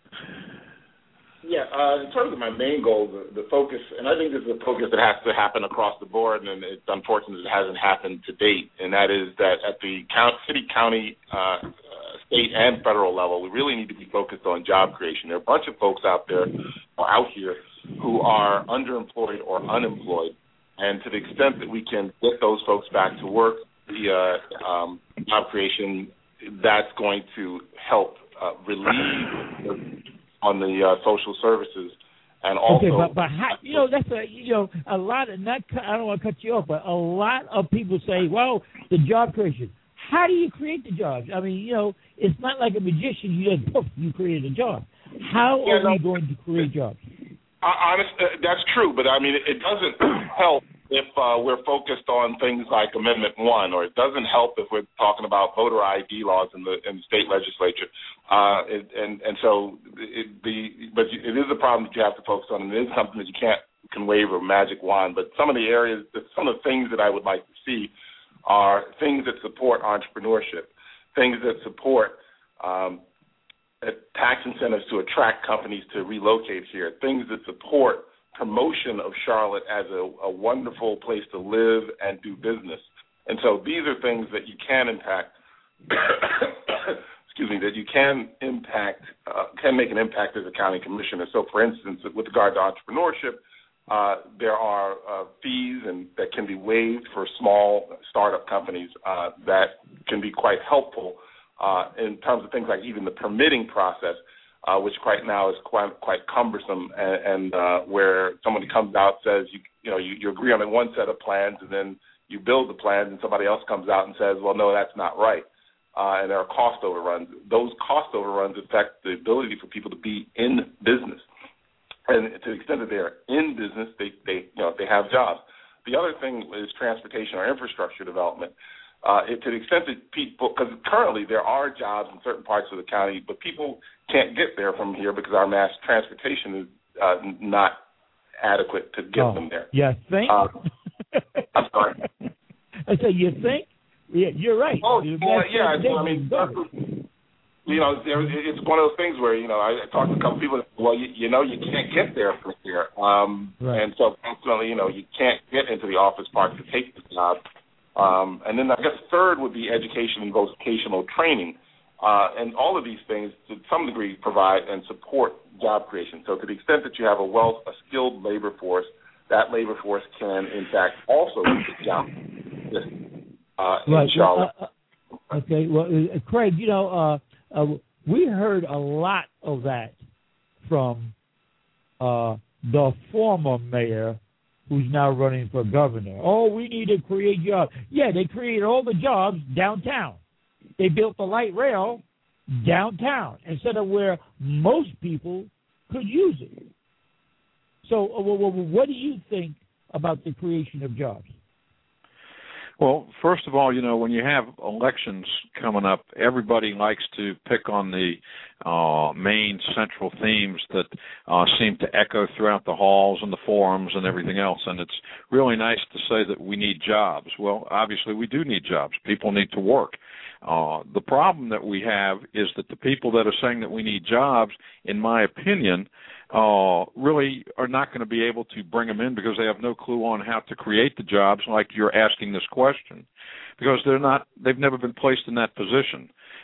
Yeah, uh, in terms of my main goal, the, the focus, and I think this is a focus that has to happen across the board, and it's unfortunate it hasn't happened to date, and that is that at the count, city, county, uh, state, and federal level, we really need to be focused on job creation. There are a bunch of folks out there, or out here, who are underemployed or unemployed, and to the extent that we can get those folks back to work via um, job creation, that's going to help uh, relieve on the uh, social services, and also. Okay, but, but how, you know, that's a you know a lot of not. I don't want to cut you off, but a lot of people say, "Well, the job creation. How do you create the jobs? I mean, you know, it's not like a magician. You just poof, you created a job. How yeah, are no, we going to create jobs?" Honest, uh, that's true, but I mean, it, it doesn't help if uh, we're focused on things like Amendment One, or it doesn't help if we're talking about voter I D laws in the in the state legislature. Uh, it, and and so it, the but it is a problem that you have to focus on, and it is something that you can't can wave a magic wand. But some of the areas, some of the things that I would like to see are things that support entrepreneurship, things that support um, tax incentives to attract companies to relocate here, things that support promotion of Charlotte as a, a wonderful place to live and do business. And so these are things that you can impact, excuse me, that you can impact, uh, can make an impact as a county commissioner. So, for instance, with regard to entrepreneurship, uh, there are uh, fees and that can be waived for small startup companies uh, that can be quite helpful uh, in terms of things like even the permitting process. Uh, which right now is quite quite cumbersome, and, and uh, where somebody comes out says you you know you, you agree on one set of plans, and then you build the plans, and somebody else comes out and says, well, no, that's not right, uh, and there are cost overruns. Those cost overruns affect the ability for people to be in business, and to the extent that they are in business, they they you know they have jobs. The other thing is transportation or infrastructure development. Uh, it, to the extent that people, because currently there are jobs in certain parts of the county, but people can't get there from here because our mass transportation is uh, not adequate to get oh, them there. You think? Uh, I'm sorry. I said, you think? Yeah, you're right. Oh, you're well, yeah. I mean, you know, there, it's one of those things where, you know, I, I talked to a couple people, well, you, you know, you can't get there from here. Um, right. And so, ultimately, you know, you can't get into the office park to take the job. Um, and then I guess third would be education and vocational training. Uh, and all of these things, to some degree, provide and support job creation. So to the extent that you have a wealth, a skilled labor force, that labor force can, in fact, also get jobs uh, in right. Charlotte. Uh, uh, okay. Well, uh, Craig, you know, uh, uh, we heard a lot of that from uh, the former mayor who's now running for governor. Oh, we need to create jobs. Yeah, they created all the jobs downtown. They built the light rail downtown instead of where most people could use it. So uh, what do you think about the creation of jobs? Well, first of all, you know, when you have elections coming up, everybody likes to pick on the uh, main central themes that uh, seem to echo throughout the halls and the forums and everything else. And it's really nice to say that we need jobs. Well, obviously we do need jobs. People need to work. Uh, the problem that we have is that the people that are saying that we need jobs, in my opinion, uh, really are not going to be able to bring them in because they have no clue on how to create the jobs like you're asking this question, because they're not, they've never been placed in that position.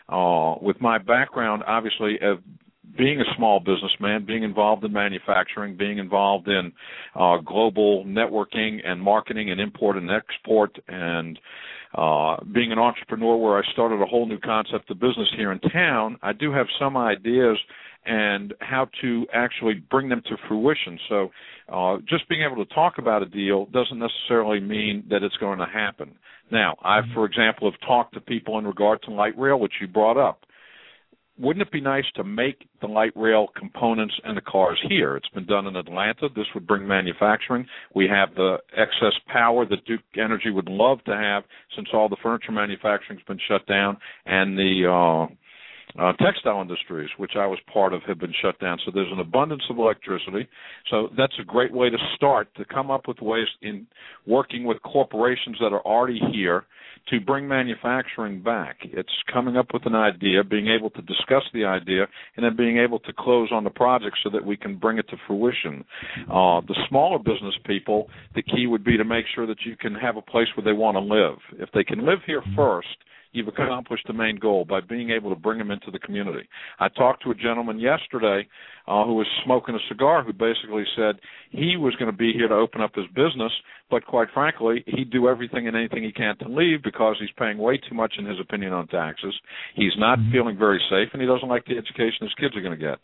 uh, with my background, obviously, of being a small businessman, being involved in manufacturing, being involved in uh, global networking and marketing and import and export, and uh, being an entrepreneur where I started a whole new concept of business here in town, I do have some ideas and how to actually bring them to fruition. So uh, just being able to talk about a deal doesn't necessarily mean that it's going to happen. Now, I, for example, have talked to people in regard to light rail, which you brought up. Wouldn't it be nice to make the light rail components and the cars here? It's been done in Atlanta. This would bring manufacturing. We have the excess power that Duke Energy would love to have since all the furniture manufacturing has been shut down, and the uh, uh, textile industries, which I was part of, have been shut down. So there's an abundance of electricity. So that's a great way to start, to come up with ways in working with corporations that are already here to bring manufacturing back. It's coming up with an idea, being able to discuss the idea, and then being able to close on the project so that we can bring it to fruition. Uh, the smaller business people, the key would be to make sure that you can have a place where they want to live. If they can live here first, you've accomplished the main goal by being able to bring them into the community. I talked to a gentleman yesterday uh, who was smoking a cigar who basically said he was going to be here to open up his business, but quite frankly, he'd do everything and anything he can to leave because he's paying way too much, in his opinion, on taxes. He's not feeling very safe, and he doesn't like the education his kids are going to get.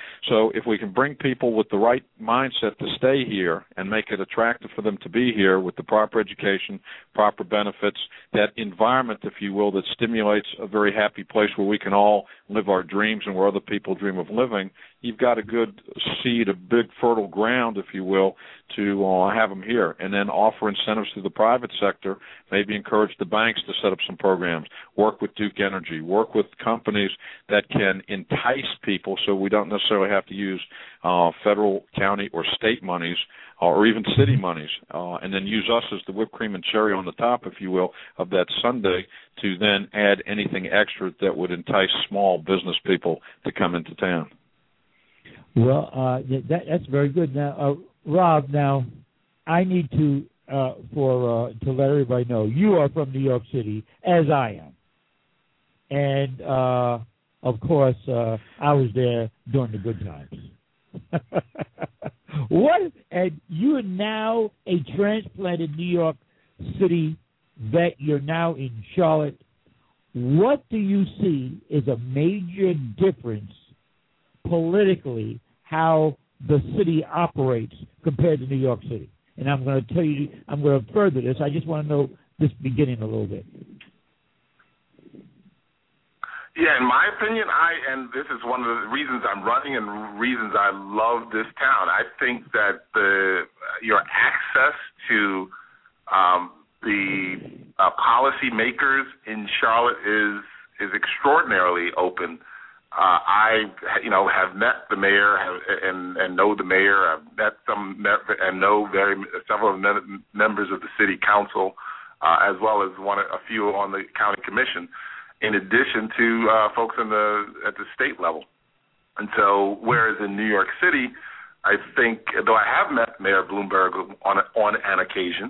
So if we can bring people with the right mindset to stay here and make it attractive for them to be here with the proper education, proper benefits, that environment, if you will, that stimulates a very happy place where we can all live our dreams and where other people dream of living, you've got a good seed, a big fertile ground, if you will, to uh, have them here. And then offer incentives to the private sector, maybe encourage the banks to set up some programs, work with Duke Energy, work with companies that can entice people so we don't necessarily have to use uh, federal, county, or state monies, uh, or even city monies, uh, and then use us as the whipped cream and cherry on the top, if you will, of that sundae to then add anything extra that would entice small business people to come into town. Well, uh, that, that's very good. Now, uh, Rob, now, I need to, uh, for uh, to let everybody know, you are from New York City, as I am. And, uh, of course, uh, I was there during the good times. What? And you are now a transplanted New York City vet. You're now in Charlotte. What do you see is a major difference politically how the city operates compared to New York City? And I'm going to tell you, I'm going to further this. I just want to know this beginning a little bit. Yeah, in my opinion, I and this is one of the reasons I'm running and reasons I love this town. I think that the your access to um, the uh, policy makers in Charlotte is is extraordinarily open. Uh, I, you know, have met the mayor have, and and know the mayor. I've met some and know very several members of the city council, uh, as well as one a few on the county commission. In addition to uh, folks in the at the state level, and so whereas in New York City, I think though I have met Mayor Bloomberg on on an occasion,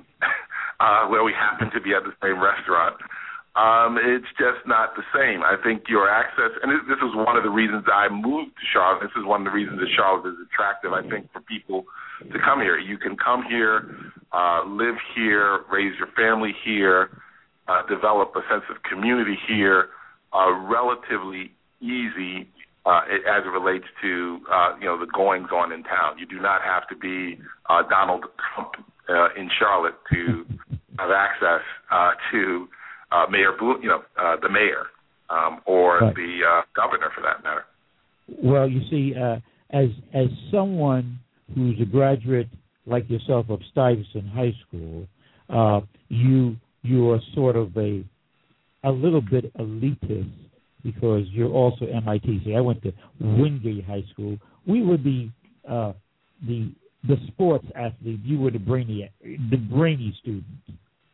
uh, where we happen to be at the same restaurant. Um, it's just not the same. I think your access, and this is one of the reasons I moved to Charlotte. This is one of the reasons that Charlotte is attractive, I think, for people to come here. You can come here, uh, live here, raise your family here, uh, develop a sense of community here, uh, relatively easy uh, as it relates to, uh, you know, the goings-on in town. You do not have to be uh, Donald Trump uh, in Charlotte to have access uh, to Uh, Mayor, Blue, you know, uh, the mayor, um, or right. the uh, governor, for that matter. Well, you see, uh, as as someone who's a graduate like yourself of Stuyvesant High School, uh, you you are sort of a a little bit elitist because you're also M I T. See, I went to Wingate High School. We were the uh, the the sports athlete. You were the brainy the brainy student.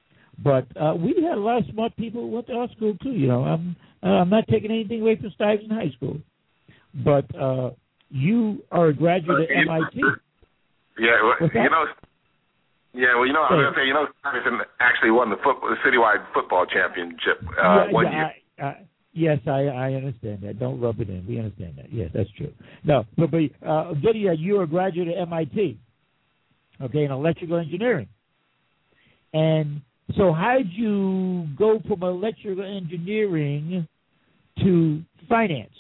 But uh, we had a lot of smart people who went to our school, too. You know, I'm, uh, I'm not taking anything away from Stuyvesant High School. But uh, you are a graduate at M I T. Yeah, well, you know, yeah, well, you know, I was going to say, you know, Stuyvesant actually won the, football, the citywide football championship uh, yeah, one yeah, year. I, Yes, I, I understand that. Don't rub it in. We understand that. Yes, that's true. No, but, but uh, getting that, you're a graduate at M I T, okay, in electrical engineering. And so how did you go from electrical engineering to finance?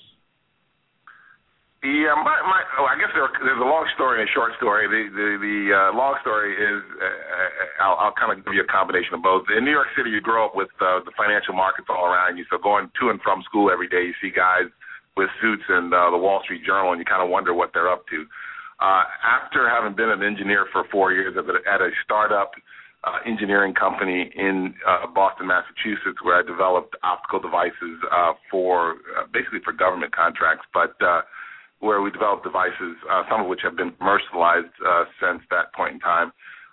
Yeah, my, my oh, I guess there, there's a long story and a short story. The the, the uh, long story is uh, I'll, I'll kind of give you a combination of both. In New York City, you grow up with uh, the financial markets all around you. So going to and from school every day, you see guys with suits and uh, the Wall Street Journal, and you kind of wonder what they're up to. Uh, after having been an engineer for four years at a, at a startup uh, engineering company in uh, Boston, Massachusetts, where I developed optical devices uh, for uh, basically for government contracts, but uh, where we developed devices, uh, some of which have been commercialized uh, since that point in time.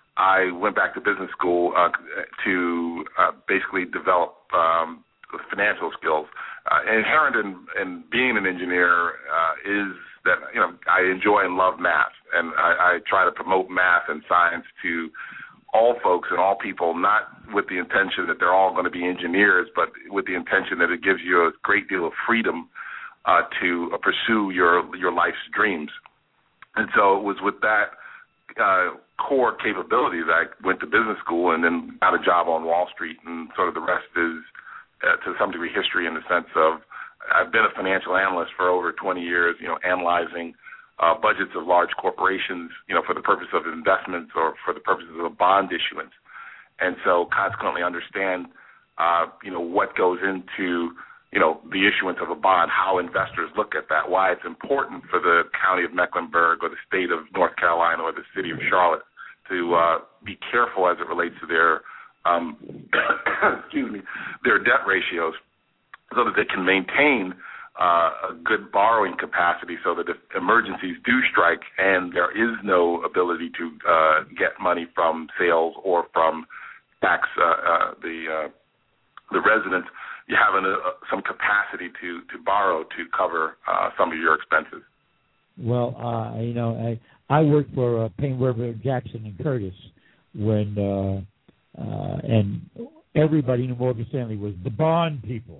I went back to business school uh, to uh, basically develop um, financial skills. Uh, inherent in, in being an engineer uh, is that, you know, I enjoy and love math, and I, I try to promote math and science to all folks and all people, not with the intention that they're all going to be engineers, but with the intention that it gives you a great deal of freedom Uh, to uh, pursue your your life's dreams. And so it was with that uh, core capability that I went to business school and then got a job on Wall Street, and sort of the rest is, uh, to some degree, history in the sense of I've been a financial analyst for over twenty years, you know, analyzing uh, budgets of large corporations, you know, for the purpose of investments or for the purposes of bond issuance. And so consequently understand, uh, you know, what goes into you know, the issuance of a bond, how investors look at that, why it's important for the county of Mecklenburg or the state of North Carolina or the city of Charlotte to uh, be careful as it relates to their, um, excuse me, their debt ratios, so that they can maintain uh, a good borrowing capacity, so that if emergencies do strike and there is no ability to uh, get money from sales or from tax uh, uh, the uh, the residents, you have an, uh, some capacity to, to borrow to cover uh, some of your expenses. Well, uh, you know, I I worked for uh, Payne, Weber, Jackson, and Curtis when, uh, uh, and everybody in Morgan Stanley was the bond people.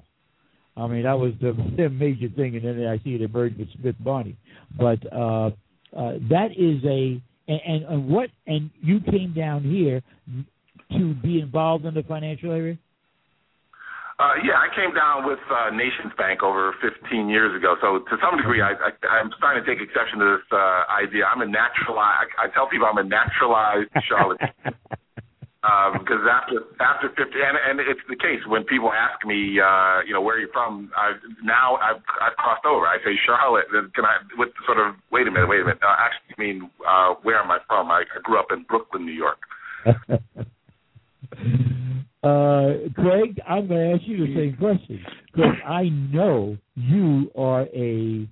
I mean, that was the, the major thing, and then I see it emerged with Smith Barney. But uh, uh, that is a, and, and, and what, and you came down here to be involved in the financial area? Uh, yeah, I came down with uh, Nations Bank over fifteen years ago. So to some degree, I, I, I'm starting to take exception to this uh, idea. I'm a naturalized. I, I tell people I'm a naturalized charlatan because um, after after fifty, and, and it's the case when people ask me, uh, you know, where are you from? I, now I've, I've crossed over. I say Charlotte. Can I? With sort of wait a minute, wait a minute. Uh, actually, I mean, uh, where am I from? I, I grew up in Brooklyn, New York. Uh, Craig, I'm going to ask you the same question because I know you are a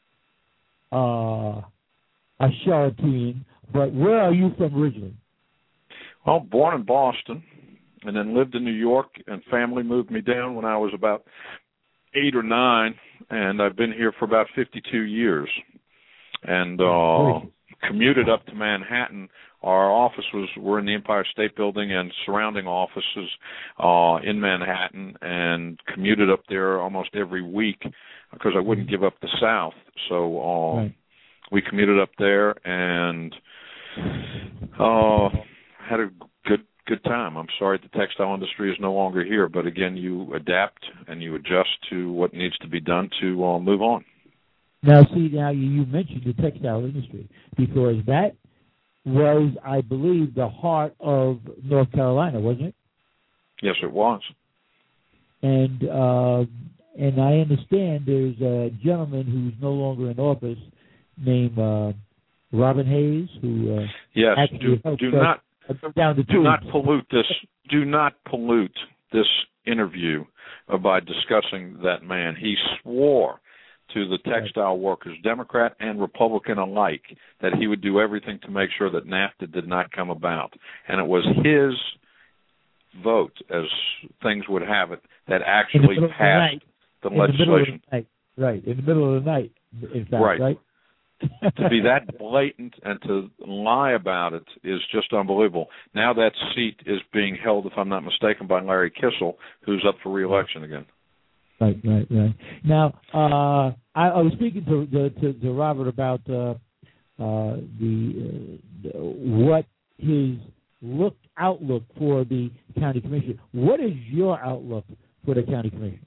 uh, a charlatan, but where are you from originally? Well, born in Boston, and then lived in New York, and family moved me down when I was about eight or nine, and I've been here for about fifty-two years, and uh, commuted up to Manhattan. Our office was, we're in the Empire State Building and surrounding offices uh, in Manhattan, and commuted up there almost every week because I wouldn't give up the South. So uh, right. we commuted up there and uh, had a good good time. I'm sorry the textile industry is no longer here, but again, you adapt and you adjust to what needs to be done to uh, move on. Now, see, now you, you mentioned the textile industry because that was, I believe, the heart of North Carolina, wasn't it? Yes, it was. And uh, and I understand there's a gentleman who's no longer in office named uh, Robin Hayes, who uh, yes, actually do, helped do not down the do not pollute this. Do not pollute this interview by discussing that man. He swore to the textile workers, Democrat and Republican alike, that he would do everything to make sure that NAFTA did not come about. And it was his vote, as things would have it, that actually the passed the, the legislation. The right, in the middle of the night, in fact, right? right? To be that blatant and to lie about it is just unbelievable. Now that seat is being held, if I'm not mistaken, by Larry Kissel, who's up for re-election again. Right, right, right. Now, uh, I, I was speaking to, to, to Robert about uh, uh, the, uh, the what his look outlook for the county commission. What is your outlook for the county commission?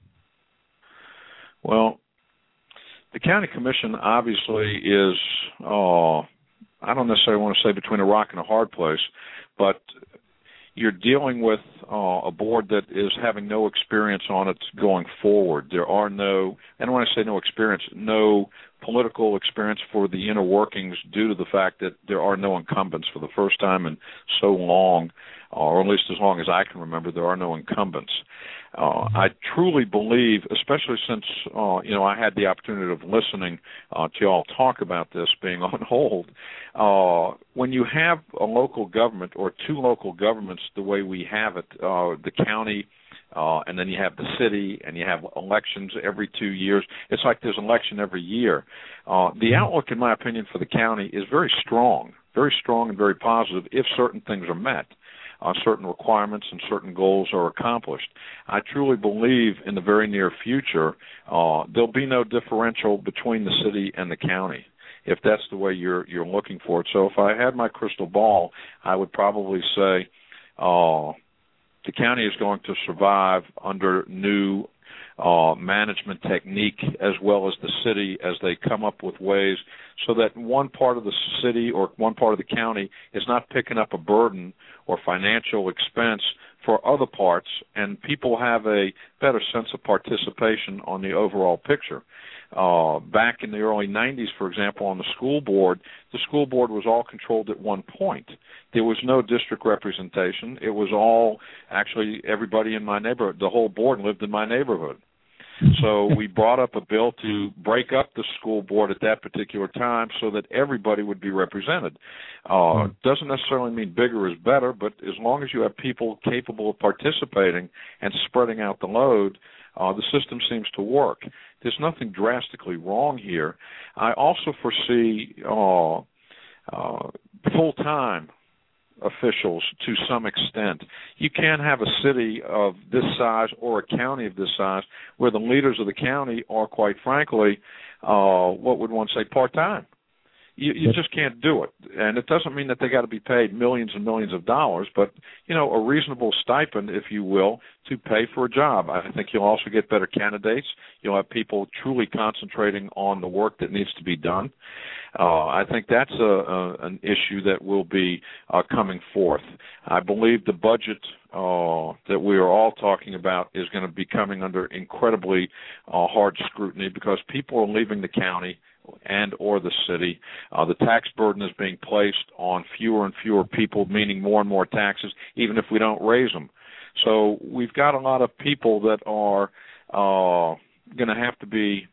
Well, the county commission obviously is, uh, I don't necessarily want to say between a rock and a hard place, but you're dealing with uh, a board that is having no experience on it going forward. There are no, and when I say no experience, no political experience for the inner workings due to the fact that there are no incumbents for the first time in so long, or at least as long as I can remember, there are no incumbents. Uh, I truly believe, especially since, uh, you know, I had the opportunity of listening uh, to you all talk about this being on hold, uh, when you have a local government or two local governments the way we have it, uh, the county, uh, and then you have the city, and you have elections every two years. It's like there's an election every year. Uh, the outlook, in my opinion, for the county is very strong, very strong and very positive if certain things are met. Uh, certain requirements and certain goals are accomplished. I truly believe in the very near future uh, there'll be no differential between the city and the county, if that's the way you're you're looking for it. So if I had my crystal ball, I would probably say uh, the county is going to survive under new uh, management technique as well as the city as they come up with ways so that one part of the city or one part of the county is not picking up a burden or financial expense for other parts, and people have a better sense of participation on the overall picture. Uh, back in the early nineties, for example, on the school board, the school board was all controlled at one point. There was no district representation. It was all, actually, everybody in my neighborhood, the whole board lived in my neighborhood. So we brought up a bill to break up the school board at that particular time so that everybody would be represented. Uh, doesn't necessarily mean bigger is better, but as long as you have people capable of participating and spreading out the load, uh, the system seems to work. There's nothing drastically wrong here. I also foresee uh, uh, full-time officials to some extent. You can't have a city of this size or a county of this size where the leaders of the county are, quite frankly, uh, what would one say, part-time. You, you just can't do it. And it doesn't mean that they got to be paid millions and millions of dollars, but, you know, a reasonable stipend, if you will, to pay for a job. I think you'll also get better candidates. You'll have people truly concentrating on the work that needs to be done. Uh, I think that's a, a, an issue that will be uh, coming forth. I believe the budget uh, that we are all talking about is going to be coming under incredibly uh, hard scrutiny because people are leaving the county and or the city. Uh, the tax burden is being placed on fewer and fewer people, meaning more and more taxes, even if we don't raise them. So we've got a lot of people that are uh, going to have to be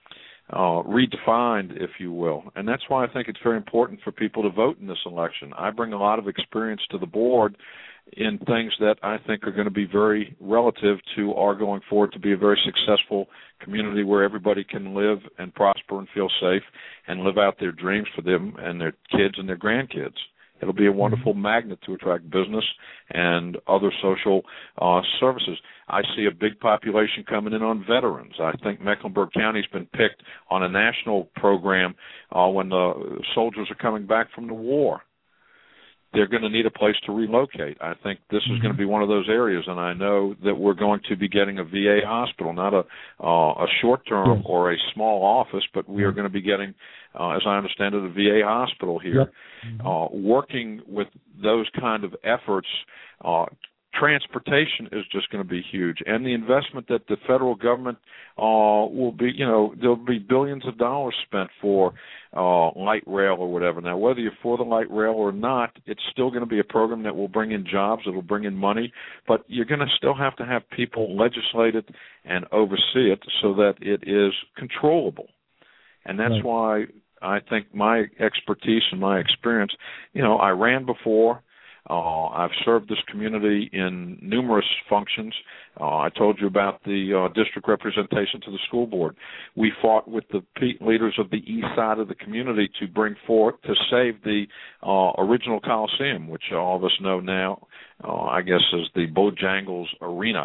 uh, redefined, if you will. And that's why I think it's very important for people to vote in this election. I bring a lot of experience to the board in things that I think are going to be very relative to our going forward to be a very successful community where everybody can live and prosper and feel safe and live out their dreams for them and their kids and their grandkids. It'll be a wonderful magnet to attract business and other social uh, services. I see a big population coming in on veterans. I think Mecklenburg County's been picked on a national program uh, when the soldiers are coming back from the war. They're going to need a place to relocate. I think this is going to be one of those areas, and I know that we're going to be getting a V A hospital, not a uh, a short-term yes. or a small office, but we are going to be getting, uh, as I understand it, a V A hospital here. Yep. Mm-hmm. Uh, working with those kind of efforts, uh, transportation is just going to be huge, and the investment that the federal government uh, will be, you know, there'll be billions of dollars spent for uh, light rail or whatever. Now, whether you're for the light rail or not, it's still going to be a program that will bring in jobs, it will bring in money, but you're going to still have to have people legislate it and oversee it so that it is controllable. And that's right. why I think my expertise and my experience, you know, I ran before. Uh, I've served this community in numerous functions. Uh, I told you about the uh, district representation to the school board. We fought with the leaders of the east side of the community to bring forth, to save the uh, original Coliseum, which all of us know now, uh, I guess, is the Bojangles Arena.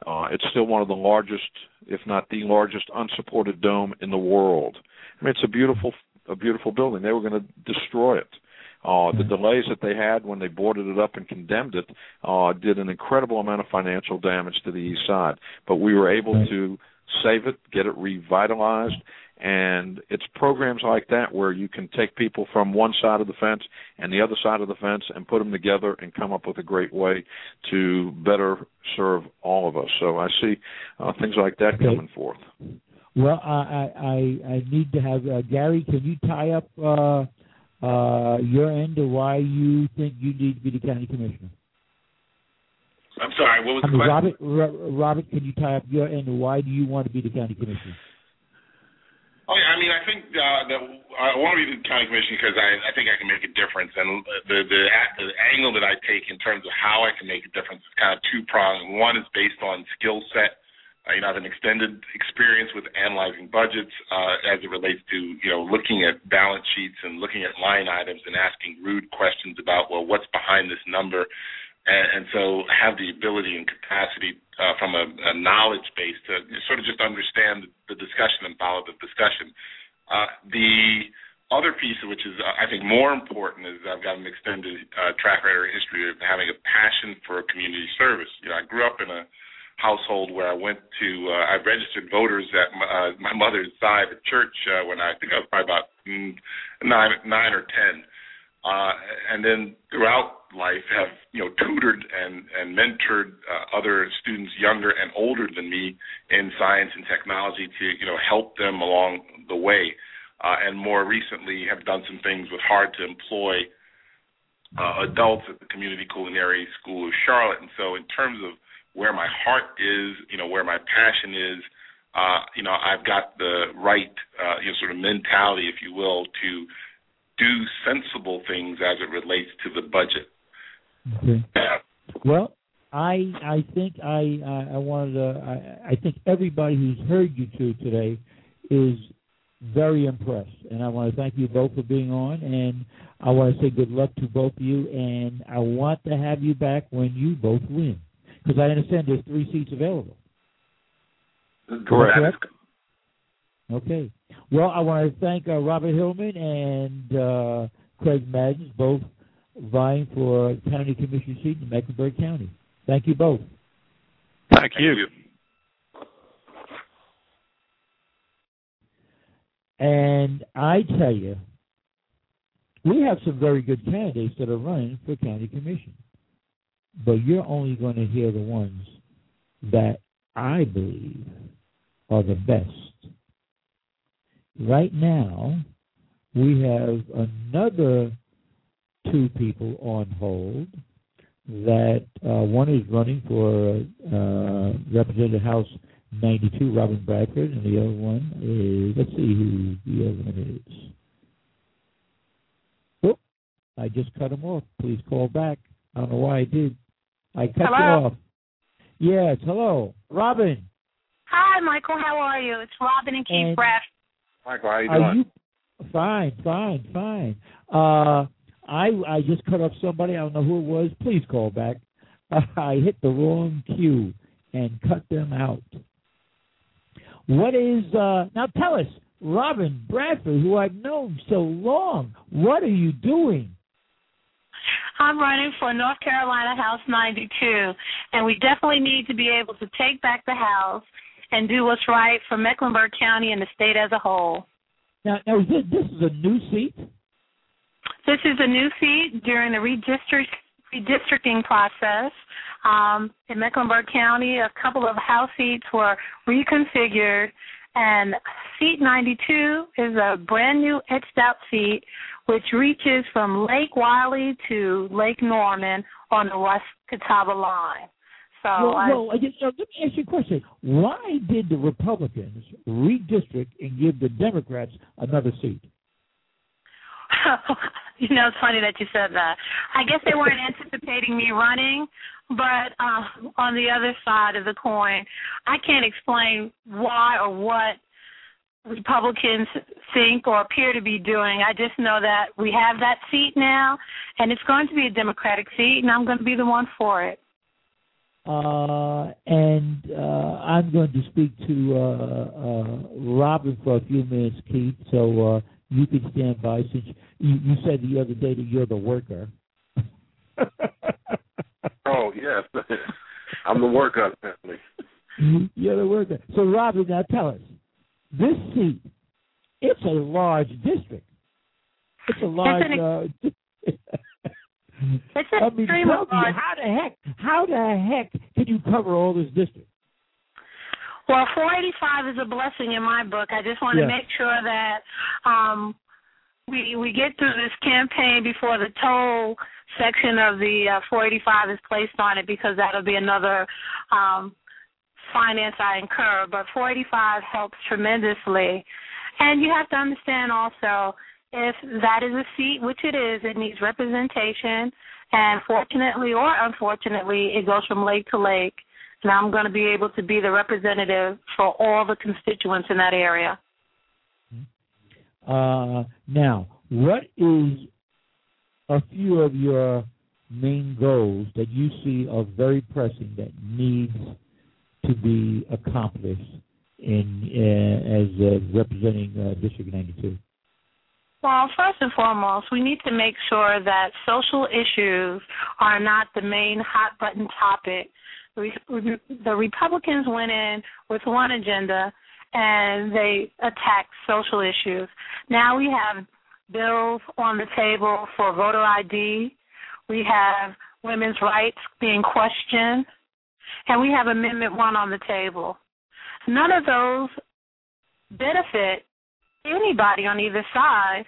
Uh, it's still one of the largest, if not the largest, unsupported dome in the world. I mean, it's a beautiful, a beautiful building. They were going to destroy it. Uh, the delays that they had when they boarded it up and condemned it uh, did an incredible amount of financial damage to the east side. But we were able to save it, get it revitalized, and it's programs like that where you can take people from one side of the fence and the other side of the fence and put them together and come up with a great way to better serve all of us. So I see uh, things like that okay. coming forth. Well, I I, I need to have uh, Gary. Can you tie up uh, uh, your end of why you think you need to be the county commissioner? I'm sorry, what was I the mean, question? Robert, Robert, can you tie up your end of why do you want to be the county commissioner? Oh, yeah, I mean, I think uh, that I want to be the county commissioner because I, I think I can make a difference. And the, the the angle that I take in terms of how I can make a difference is kind of two-pronged. One is based on skill set. Uh, you know, I have an extended experience with analyzing budgets uh, as it relates to, you know, looking at balance sheets and looking at line items and asking rude questions about, well, what's behind this number? And, and so have the ability and capacity uh, from a, a knowledge base to sort of just understand the discussion and follow the discussion. Uh, the other piece, which is uh, I think more important, is I've got an extended uh, track record history of having a passion for community service. You know, I grew up in a household where I went to, uh, I registered voters at my, uh, my mother's side at church uh, when I think I was probably about mm, nine, nine or ten. Uh, and then throughout life have, you know, tutored and, and mentored uh, other students younger and older than me in science and technology to, you know, help them along the way. Uh, and more recently have done some things with Hard to Employ uh, adults at the Community Culinary School of Charlotte. And so in terms of where my heart is, you know, where my passion is, uh, you know, I've got the right, uh, you know, sort of mentality, if you will, to do sensible things as it relates to the budget. Okay. Well, I I think I I, I wanted to I, I think everybody who's heard you two today is very impressed, and I want to thank you both for being on, and I want to say good luck to both of you, and I want to have you back when you both win, because I understand there's three seats available. Correct. Correct? Okay. Well, I want to thank uh, Robert Hillman and uh, Craig Madden, both vying for county commission seat in Mecklenburg County. Thank you both. Thank you. Thank you. And I tell you, we have some very good candidates that are running for county commission. But you're only going to hear the ones that I believe are the best. Right now, we have another two people on hold. That uh, one is running for uh, Representative House ninety-two, Robin Bradford, and the other one is, let's see who the other one is. Oh, I just cut him off. Please call back. I don't know why I did. I cut hello? you off. Yes, hello. Robin. Hi, Michael. How are you? It's Robin and Keith And Bradford. Michael, how you Are doing? you fine, fine, fine. Uh, I I just cut off somebody. I don't know who it was. Please call back. I hit the wrong cue and cut them out. What is uh, now? Tell us, Robin Bradford, who I've known so long. What are you doing? I'm running for North Carolina House ninety-two, and we definitely need to be able to take back the House and do what's right for Mecklenburg County and the state as a whole. Now, now is this, this is a new seat? This is a new seat during the redistrict, redistricting process. Um, in Mecklenburg County, a couple of House seats were reconfigured, and seat ninety-two is a brand-new etched-out seat which reaches from Lake Wylie to Lake Norman on the West Catawba line. So well, I, well I just, uh, let me ask you a question. Why did the Republicans redistrict and give the Democrats another seat? you know, it's funny that you said that. I guess they weren't anticipating me running, but uh, on the other side of the coin, I can't explain why or what Republicans think or appear to be doing. I just know that we have that seat now, and it's going to be a Democratic seat, and I'm going to be the one for it. Uh, and uh, I'm going to speak to uh, uh, Robin for a few minutes, Keith. So uh, you can stand by since you, you said the other day that you're the worker. Oh yes, I'm the worker apparently. You're the worker. So Robin, now tell us, this seat, it's a large district. It's a large. Uh, It's I mean, extremely tell me, large. how the heck, how the heck can you cover all this district? Well, four eighty-five is a blessing in my book. I just want Yeah. to make sure that um, we we get through this campaign before the toll section of the uh, four eighty-five is placed on it, because that'll be another um, finance I incur. But four eighty-five helps tremendously. And you have to understand also, if that is a seat, which it is, it needs representation, and fortunately or unfortunately, it goes from lake to lake, and I'm going to be able to be the representative for all the constituents in that area. Uh, now, what is a few of your main goals that you see are very pressing that needs to be accomplished in uh, as uh, representing uh, District ninety-two? Well, first and foremost, we need to make sure that social issues are not the main hot-button topic. The Republicans went in with one agenda, and they attacked social issues. Now we have bills on the table for voter I D. We have women's rights being questioned, and we have Amendment one on the table. None of those benefit anybody on either side.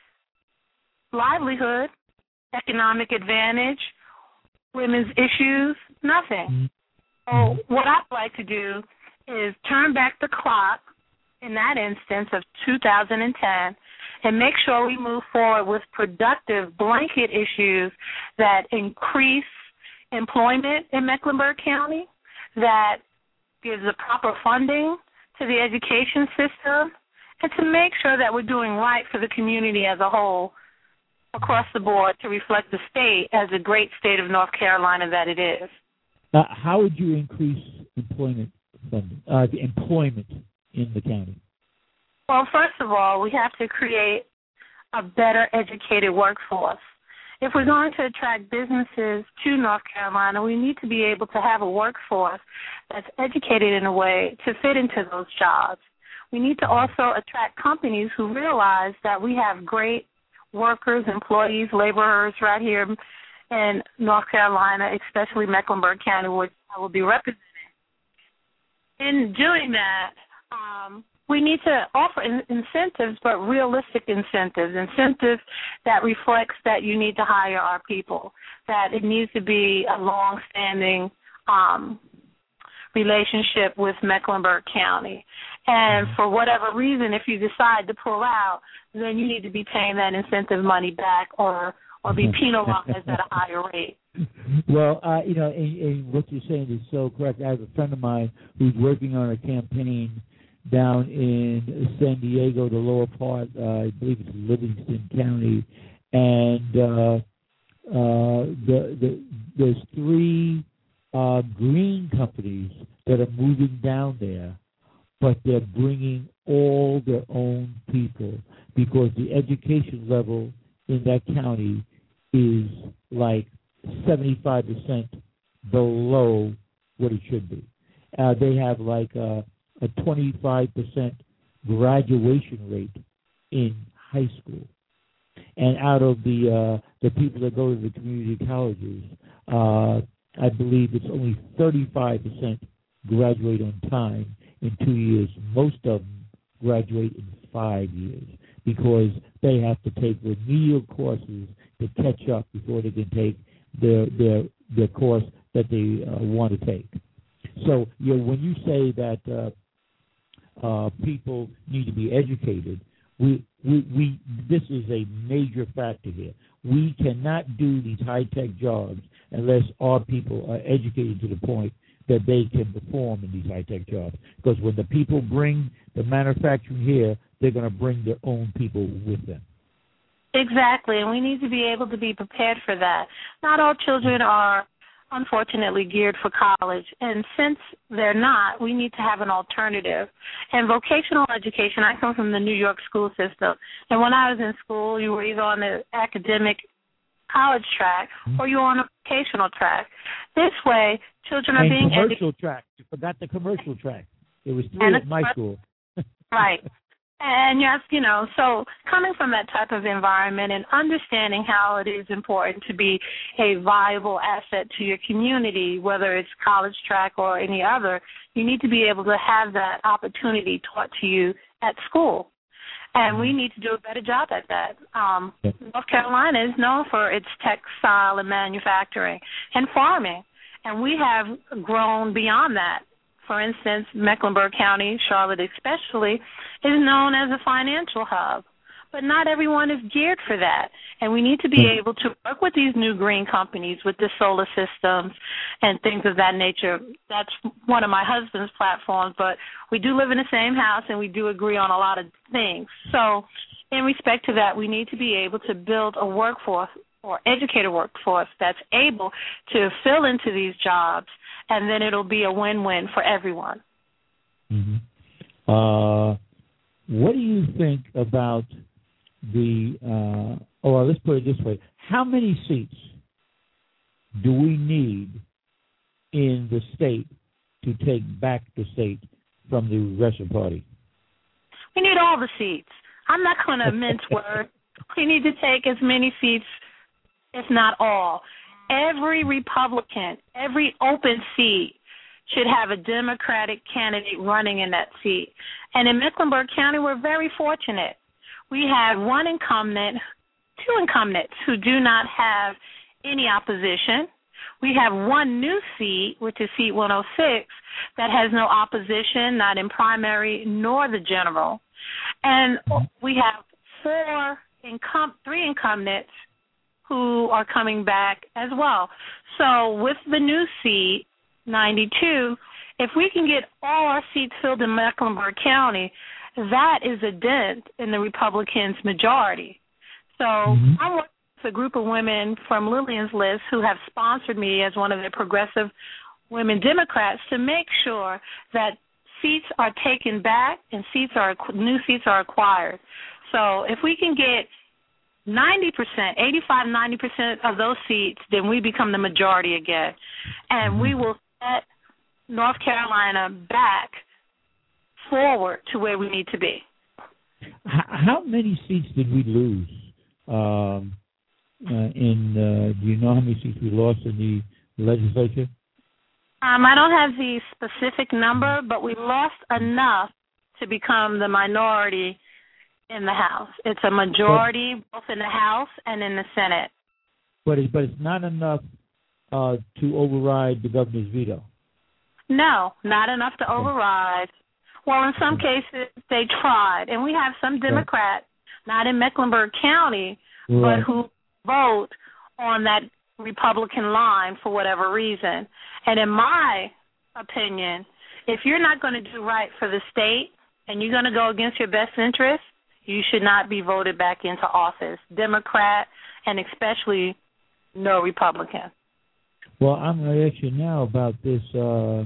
Livelihood, economic advantage, women's issues, nothing. So what I'd like to do is turn back the clock in that instance of two thousand ten and make sure we move forward with productive blanket issues that increase employment in Mecklenburg County, that gives the proper funding to the education system, and to make sure that we're doing right for the community as a whole across the board to reflect the state as a great state of North Carolina that it is. Uh, how would you increase employment funding, uh, the employment in the county? Well, first of all, we have to create a better educated workforce. If we're going to attract businesses to North Carolina, we need to be able to have a workforce that's educated in a way to fit into those jobs. We need to also attract companies who realize that we have great workers, employees, laborers right here in North Carolina, especially Mecklenburg County, which I will be representing. In doing that, um, we need to offer in- incentives, but realistic incentives, incentives that reflects that you need to hire our people, that it needs to be a long-standing um, relationship with Mecklenburg County. And for whatever reason, if you decide to pull out, then you need to be paying that incentive money back or, or be penalized at a higher rate. Well, uh, you know, and, and what you're saying is so correct. I have a friend of mine who's working on a campaign down in San Diego, the lower part, uh, I believe it's Livingston County, and uh, uh, the, the, there's three uh, green companies that are moving down there, but they're bringing all their own people because the education level in that county is like seventy-five percent below what it should be. Uh, they have like a, a twenty-five percent graduation rate in high school. And out of the uh, the people that go to the community colleges, uh, I believe it's only thirty-five percent graduate on time in two years. Most of them graduate in five years because they have to take remedial courses to catch up before they can take their their their course that they uh, want to take. So, you know, when you say that uh, uh, people need to be educated, we, we we this is a major factor here. We cannot do these high-tech jobs unless our people are educated to the point that they can perform in these high-tech jobs. Because when the people bring the manufacturing here, they're going to bring their own people with them. Exactly, and we need to be able to be prepared for that. Not all children are unfortunately, geared for college. And since they're not, we need to have an alternative. And vocational education, I come from the New York school system. And when I was in school, you were either on the academic college track or you were on a vocational track. This way, children are and being commercial edu- track. You forgot the commercial track. It was three at my school. Right. And yes, you know, so coming from that type of environment and understanding how it is important to be a viable asset to your community, whether it's college track or any other, you need to be able to have that opportunity taught to you at school. And we need to do a better job at that. Um, North Carolina is known for its textile and manufacturing and farming, and we have grown beyond that. For instance, Mecklenburg County, Charlotte especially, is known as a financial hub. But not everyone is geared for that. And we need to be able to work with these new green companies, with the solar systems and things of that nature. That's one of my husband's platforms, but we do live in the same house and we do agree on a lot of things. So in respect to that, we need to be able to build a workforce or educate a workforce that's able to fill into these jobs, and then it'll be a win-win for everyone. Mm-hmm. Uh, what do you think about the, uh, or let's put it this way, how many seats do we need in the state to take back the state from the Progressive Party? We need all the seats. I'm not going to mince words. We need to take as many seats, if not all. Every Republican, every open seat should have a Democratic candidate running in that seat. And in Mecklenburg County, we're very fortunate. We have one incumbent, two incumbents who do not have any opposition. We have one new seat, which is seat one oh six, that has no opposition, not in primary nor the general. And we have four incum- three incumbents who are coming back as well. So with the new seat, ninety-two, if we can get all our seats filled in Mecklenburg County, that is a dent in the Republicans' majority. So mm-hmm. I'm working with a group of women from Lillian's List who have sponsored me as one of their progressive women Democrats to make sure that seats are taken back and seats are new seats are acquired. So if we can get ninety percent, eighty-five, ninety percent of those seats, then we become the majority again. And we will set North Carolina back forward to where we need to be. How many seats did we lose? Um, uh, in uh, do you know how many seats we lost in the legislature? Um, I don't have the specific number, but we lost enough to become the minority in the House. It's a majority but, both in the House and in the Senate. But it's, but it's not enough uh, to override the governor's veto. No, not enough to override. Well, in some cases, they tried. And we have some Democrats, not in Mecklenburg County, right. but who vote on that Republican line for whatever reason. And in my opinion, if you're not going to do right for the state and you're going to go against your best interest, you should not be voted back into office, Democrat, and especially no Republican. Well, I'm going to ask you now about this. Uh,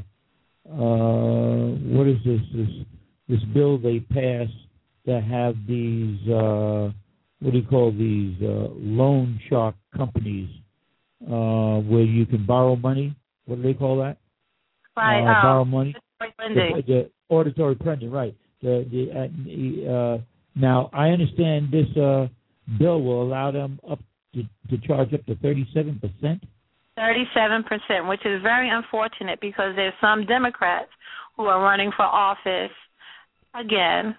uh, what is this? This this bill they passed that have these. Uh, what do you call these uh, loan shark companies uh, where you can borrow money? What do they call that? Right. Uh, um, borrow money. The, the auditory printing, right? The the. Uh, Now, I understand this uh, bill will allow them up to, to charge up to thirty-seven percent. thirty-seven percent, which is very unfortunate because there's some Democrats who are running for office, again,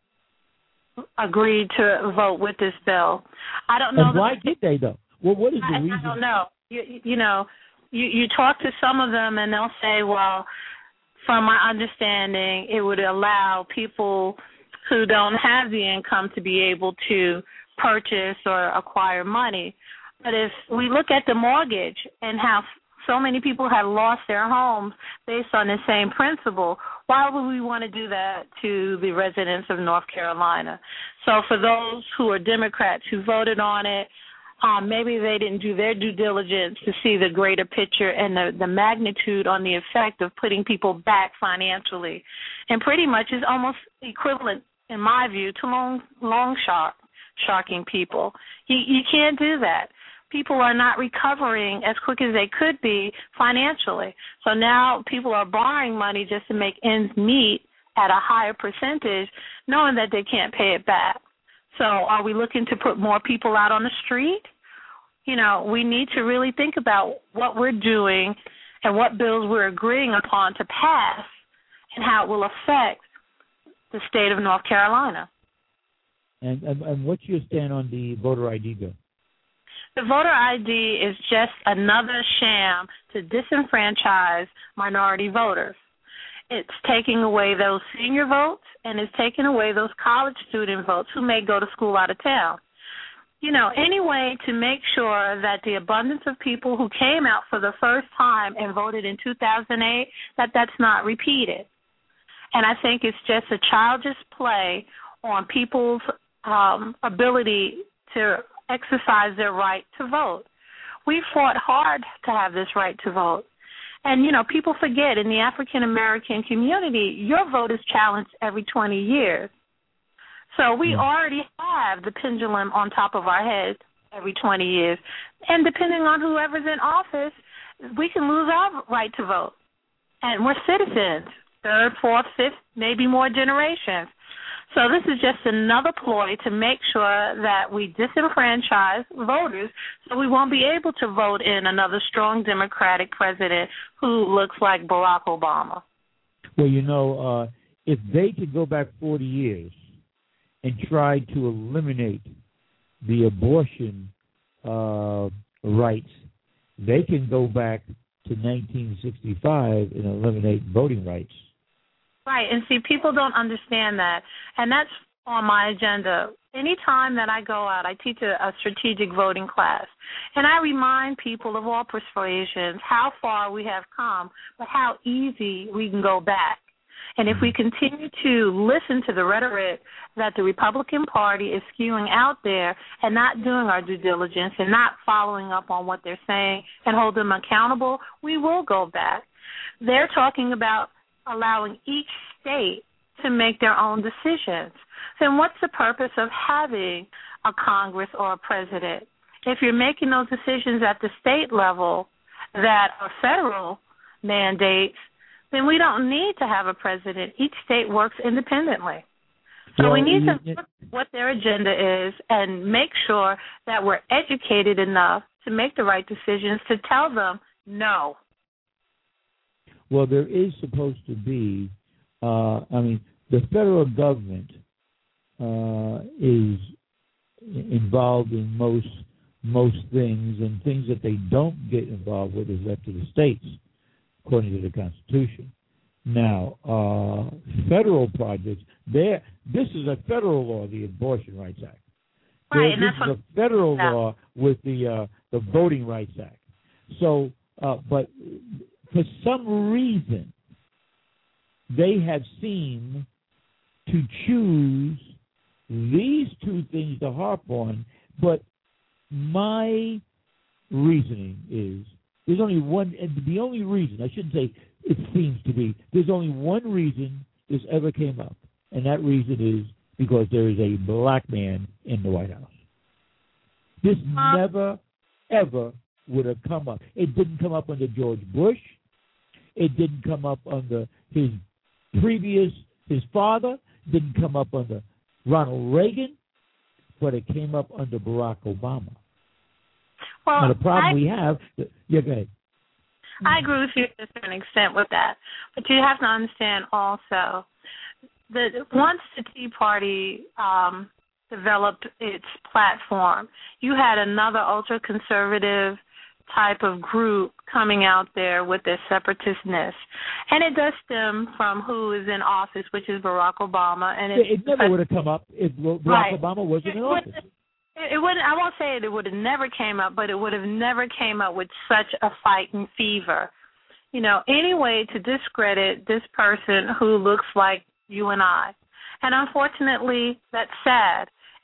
agreed to vote with this bill. I don't know. And why did they, though? Well, what is the I, reason? I don't know. You, you know, you, you talk to some of them and they'll say, well, from my understanding, it would allow people who don't have the income to be able to purchase or acquire money. But if we look at the mortgage and how so many people have lost their homes based on the same principle, why would we want to do that to the residents of North Carolina? So for those who are Democrats who voted on it, Um, maybe they didn't do their due diligence to see the greater picture and the, the magnitude on the effect of putting people back financially. And pretty much is almost equivalent, in my view, to long, long shark, sharking people. You, you can't do that. People are not recovering as quick as they could be financially. So now people are borrowing money just to make ends meet at a higher percentage, knowing that they can't pay it back. So are we looking to put more people out on the street? You know, we need to really think about what we're doing and what bills we're agreeing upon to pass and how it will affect the state of North Carolina. And, and, and what's your stand on the voter I D bill? The voter I D is just another sham to disenfranchise minority voters. It's taking away those senior votes, and it's taking away those college student votes who may go to school out of town. You know, any way to make sure that the abundance of people who came out for the first time and voted in two thousand eight, that that's not repeated. And I think it's just a childish play on people's um, ability to exercise their right to vote. We fought hard to have this right to vote. And, you know, people forget in the African-American community, your vote is challenged every twenty years. So we already have the pendulum on top of our heads every twenty years. And depending on whoever's in office, we can lose our right to vote. And we're citizens, third, fourth, fifth, maybe more generations. So this is just another ploy to make sure that we disenfranchise voters so we won't be able to vote in another strong Democratic president who looks like Barack Obama. Well, you know, uh, if they could go back forty years and try to eliminate the abortion uh, rights, they can go back to nineteen sixty-five and eliminate voting rights. Right, and see, people don't understand that, and that's on my agenda. Anytime that I go out, I teach a, a strategic voting class, and I remind people of all persuasions how far we have come, but how easy we can go back. And if we continue to listen to the rhetoric that the Republican Party is skewing out there and not doing our due diligence and not following up on what they're saying and hold them accountable, we will go back. They're talking about allowing each state to make their own decisions. Then what's the purpose of having a Congress or a president? If you're making those decisions at the state level that are federal mandates, then we don't need to have a president. Each state works independently. So well, we need you, to look at what their agenda is and make sure that we're educated enough to make the right decisions to tell them no. Well, there is supposed to be, uh, I mean, the federal government uh, is involved in most most things, and things that they don't get involved with is left to the states, according to the Constitution. Now, uh, federal projects, there. This is a federal law, the Abortion Rights Act. Right, there, and this that's is a federal yeah. law with the uh, the Voting Rights Act. So, uh, but for some reason, they have seemed to choose these two things to harp on, but my reasoning is there's only one, and the only reason, I shouldn't say it seems to be, there's only one reason this ever came up, and that reason is because there is a black man in the White House. This uh, never, ever would have come up. It didn't come up under George Bush. It didn't come up under his previous, his father. It didn't come up under Ronald Reagan, but it came up under Barack Obama. Well, now, the problem I, we have, yeah, go ahead. I agree with you to a certain extent with that, but you have to understand also that once the Tea Party um, developed its platform, you had another ultra-conservative type of group coming out there with their separatistness. And it does stem from who is in office, which is Barack Obama. And It, it never would have come up if Barack right. Obama wasn't it in office. It, it wouldn't. I won't say it, it would have never came up, but it would have never came up with such a fighting fever. You know, any way to discredit this person who looks like you and I. And unfortunately, that's sad.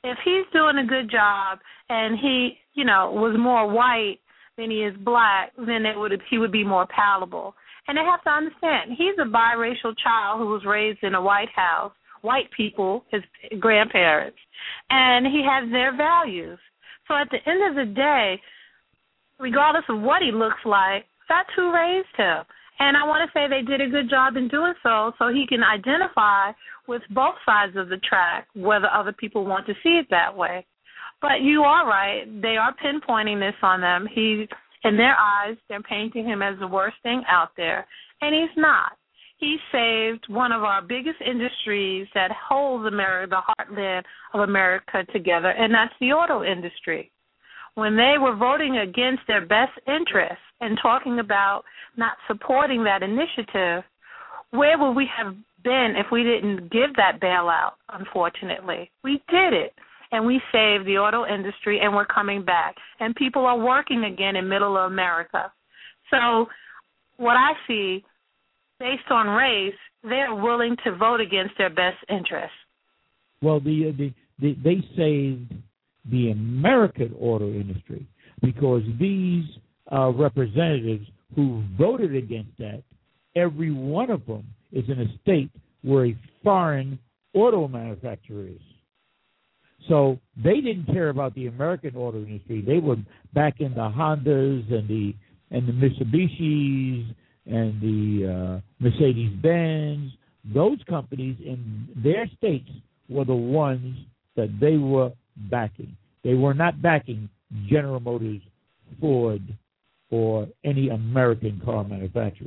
if he's doing a good job and he, you know, was more white than he is black, then it would he would be more palatable. And they have to understand, he's a biracial child who was raised in a white house, white people, his grandparents, and he has their values. So at the end of the day, regardless of what he looks like, that's who raised him. And I want to say they did a good job in doing so, so he can identify with both sides of the track, whether other people want to see it that way. But you are right. They are pinpointing this on them. He, in their eyes, they're painting him as the worst thing out there, and he's not. He saved one of our biggest industries that holds America, the heartland of America together, and that's the auto industry. When they were voting against their best interests and talking about not supporting that initiative, where would we have been if we didn't give that bailout, unfortunately? We did it, and we saved the auto industry, and we're coming back. And people are working again in middle America. So what I see, based on race, they're willing to vote against their best interests. Well, the, the, the they saved the American auto industry because these uh, representatives who voted against that, every one of them is in a state where a foreign auto manufacturer is. So they didn't care about the American auto industry. They were back in the Hondas and the and the Mitsubishis and the uh, Mercedes-Benz. Those companies in their states were the ones that they were backing. They were not backing General Motors, Ford, or any American car manufacturer.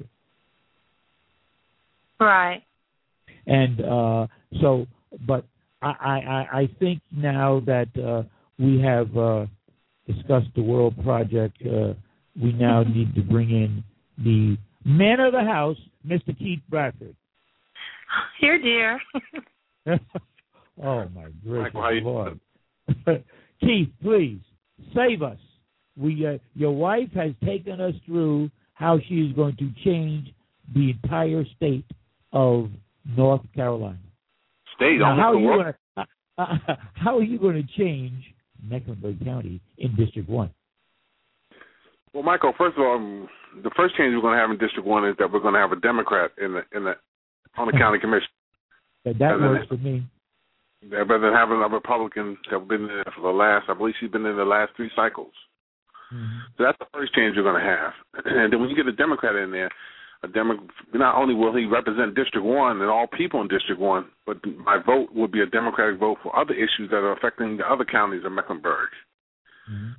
Right. And uh, so, but I, I, I think now that uh, we have uh, discussed the World Project, uh, we now need to bring in the man of the house, Mister Keith Bradford. Here, dear. Oh, my gracious Michael, Lord. Keith, please, save us. We, uh, your wife has taken us through how she is going to change the entire state of North Carolina. State, now, how, are the you world. gonna, uh, uh, how are you going to change Mecklenburg County in District one? Well, Michael, first of all, um, the first change we're going to have in District one is that we're going to have a Democrat in the in the on the county commission. That, that works for me. Rather than having a Republican that have been there for the last, I believe she's been in the last three cycles. Mm-hmm. So that's the first change you're going to have. And then when you get a Democrat in there, a Demo- not only will he represent District one and all people in District one, but my vote will be a Democratic vote for other issues that are affecting the other counties of Mecklenburg. Mm-hmm.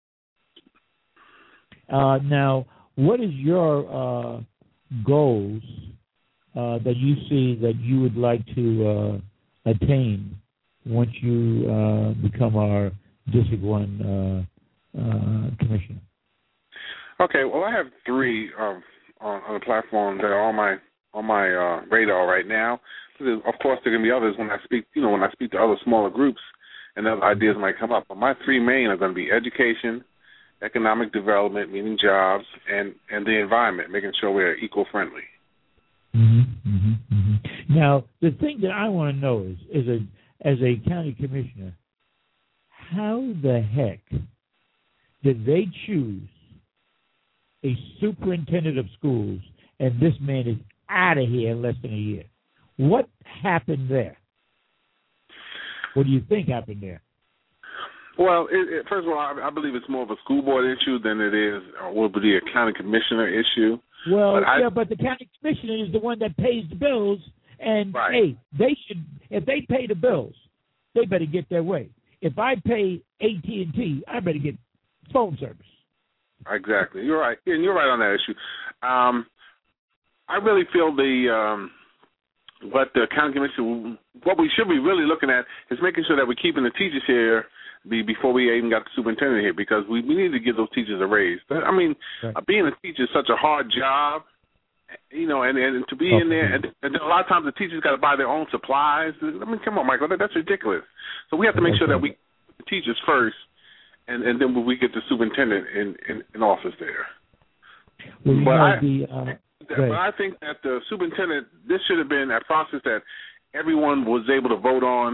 Uh, now, what is your uh, goals uh, that you see that you would like to uh, attain once you uh, become our District one uh, uh, commissioner? Okay, well, I have three um, on, on the platform that are on my on my uh, radar right now. Of course, there can be others when I speak. You know, when I speak to other smaller groups, and other ideas might come up. But my three main are going to be education, economic development, meaning jobs, and, and the environment, making sure we're eco-friendly. Mm-hmm, mm-hmm, mm-hmm. Now, the thing that I want to know is, is a, as a county commissioner, how the heck did they choose a superintendent of schools and this man is out of here in less than a year? What happened there? What do you think happened there? Well, it, it, first of all, I, I believe it's more of a school board issue than it is or will be a county commissioner issue. Well, but I, yeah, but the county commissioner is the one that pays the bills, and right. hey, they should. If they pay the bills, they better get their way. If I pay A T and T, I better get phone service. Exactly, you're right, and you're right on that issue. Um, I really feel the um, what the county commissioner, what we should be really looking at is making sure that we're keeping the teachers here. Be before we even got the superintendent here, because we, we need to give those teachers a raise. But, I mean, right. uh, being a teacher is such a hard job, you know, and, and to be okay. in there, and, and a lot of times the teachers got to buy their own supplies. I mean, come on, Michael, that, that's ridiculous. So we have to make sure that we the teachers first, and, and then we get the superintendent in, in, in office there. Well, you but, know, I, the, uh, but I think that the superintendent, this should have been a process that everyone was able to vote on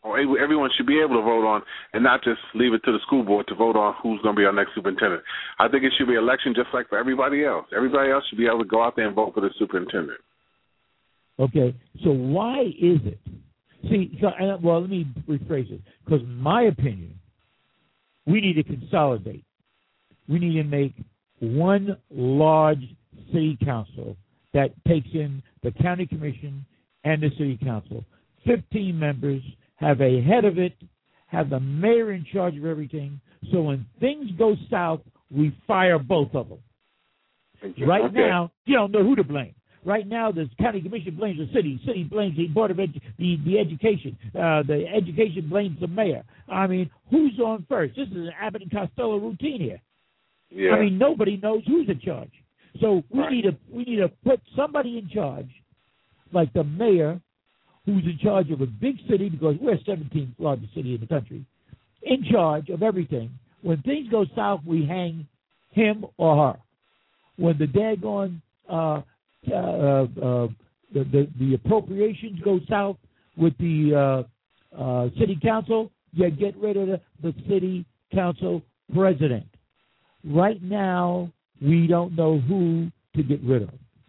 or everyone should be able to vote on, and not just leave it to the school board to vote on who's going to be our next superintendent. I think it should be an election just like for everybody else. Everybody else should be able to go out there and vote for the superintendent. Okay, so why is it? See, so, well, let me rephrase it. Because in my opinion, we need to consolidate. We need to make one large city council that takes in the county commission and the city council. Fifteen members, have a head of it, have the mayor in charge of everything. So when things go south, we fire both of them. Right okay. now, you don't know who to blame. Right now, the county commission blames the city. City blames the board of edu- the the education. Uh, the education blames the mayor. I mean, who's on first? This is an Abbott and Costello routine here. Yeah. I mean, nobody knows who's in charge. So we Right. need to we need to put somebody in charge, like the mayor, who's in charge of a big city, because we're the seventeenth largest city in the country, in charge of everything. When things go south, we hang him or her. When the daggone uh, uh, uh, the, the the appropriations go south with the uh, uh, city council, you get rid of the, the city council president. Right now, we don't know who to get rid of.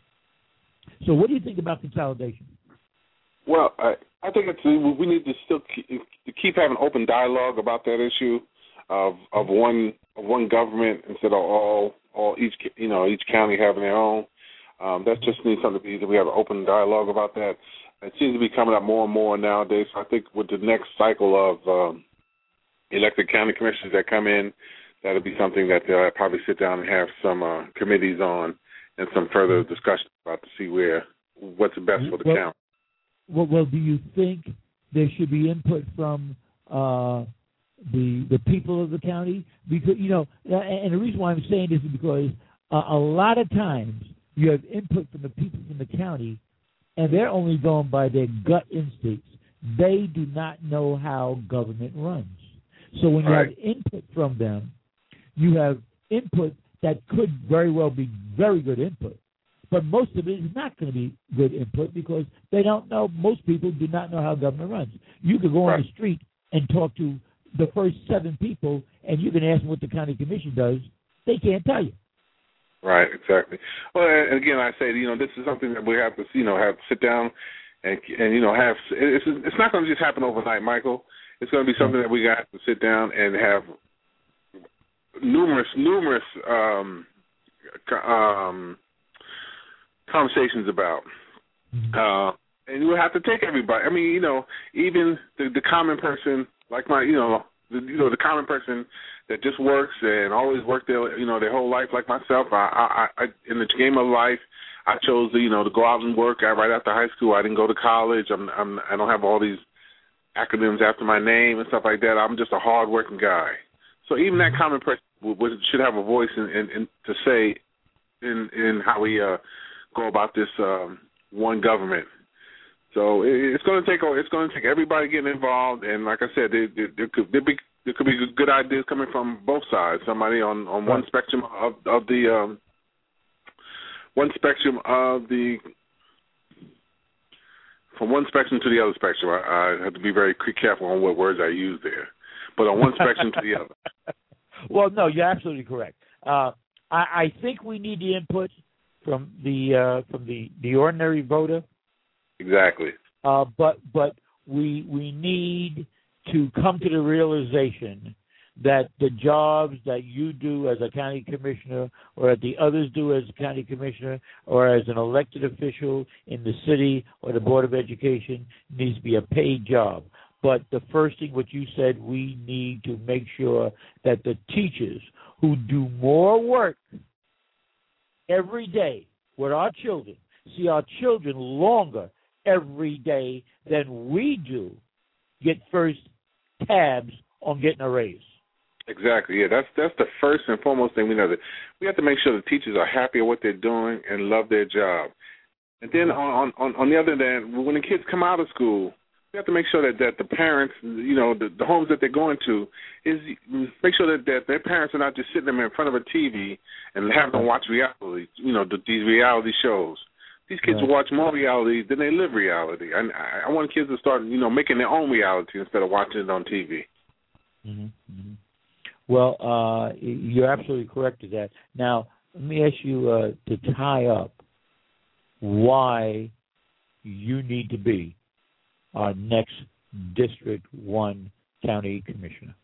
So what do you think about consolidation? Well, I, I think it's, we need to still keep, to keep having open dialogue about that issue of of one of one government instead of all all each you know each county having their own. Um, that just needs something to be that we have an open dialogue about that. It seems to be coming up more and more nowadays. So I think with the next cycle of um, elected county commissioners that come in, that'll be something that they'll probably sit down and have some uh, committees on and some further discussion about to see where what's the best for the well, county. Well, well, do you think there should be input from uh, the the people of the county? Because you know, and the reason why I'm saying this is because uh, a lot of times you have input from the people from the county, and they're only going by their gut instincts. They do not know how government runs. So when you right. have input from them, you have input that could very well be very good input. But most of it is not going to be good input because they don't know, most people do not know how government runs. You could go right. on the street and talk to the first seven people, and you can ask them what the county commission does. They can't tell you. Right, exactly. Well, and again, I say, you know, this is something that we have to, you know, have to sit down and, and you know, have, it's, it's not going to just happen overnight, Michael. It's going to be something that we got to sit down and have numerous, numerous um, um, conversations about. Uh, and we'll have to take everybody. I mean, you know, even the, the common person, like my, you know, the, you know, the common person that just works and always worked their, you know, their whole life, like myself. I, I, I in the game of life, I chose to, you know, to go out and work. I, right after high school, I didn't go to college. I'm, I'm, I don't have all these acronyms after my name and stuff like that. I'm just a hard-working guy. So even that common person w- w- should have a voice in, in, in to say in in how we uh, go about this um, one government. So it, it's going to take it's going to take everybody getting involved. And like I said, there, there, there could there, be, there could be good ideas coming from both sides. Somebody on, on one spectrum of of the um, one spectrum of the from one spectrum to the other spectrum. I, I have to be very careful on what words I use there. But on one spectrum to the other. Well, no, you're absolutely correct. Uh, I, I think we need the input from the uh, from the, the ordinary voter. Exactly. Uh, but but we we need to come to the realization that the jobs that you do as a county commissioner or that the others do as a county commissioner or as an elected official in the city or the Board of Education needs to be a paid job. But the first thing, what you said, we need to make sure that the teachers who do more work every day with our children, see our children longer every day than we do, get first tabs on getting a raise. Exactly. Yeah, that's that's the first and foremost thing we know. That we have to make sure the teachers are happy at what they're doing and love their job. And then on on, on the other hand, when the kids come out of school, we have to make sure that, that the parents, you know, the, the homes that they're going to, is make sure that, that their parents are not just sitting them in front of a T V and having them watch reality, you know, the, these reality shows. These kids right. watch more reality than they live reality. I, I want kids to start, you know, making their own reality instead of watching it on T V. Mm-hmm. Mm-hmm. Well, uh, you're absolutely correct to that. Now, let me ask you uh, to tie up why you need to be our next District one County Commissioner.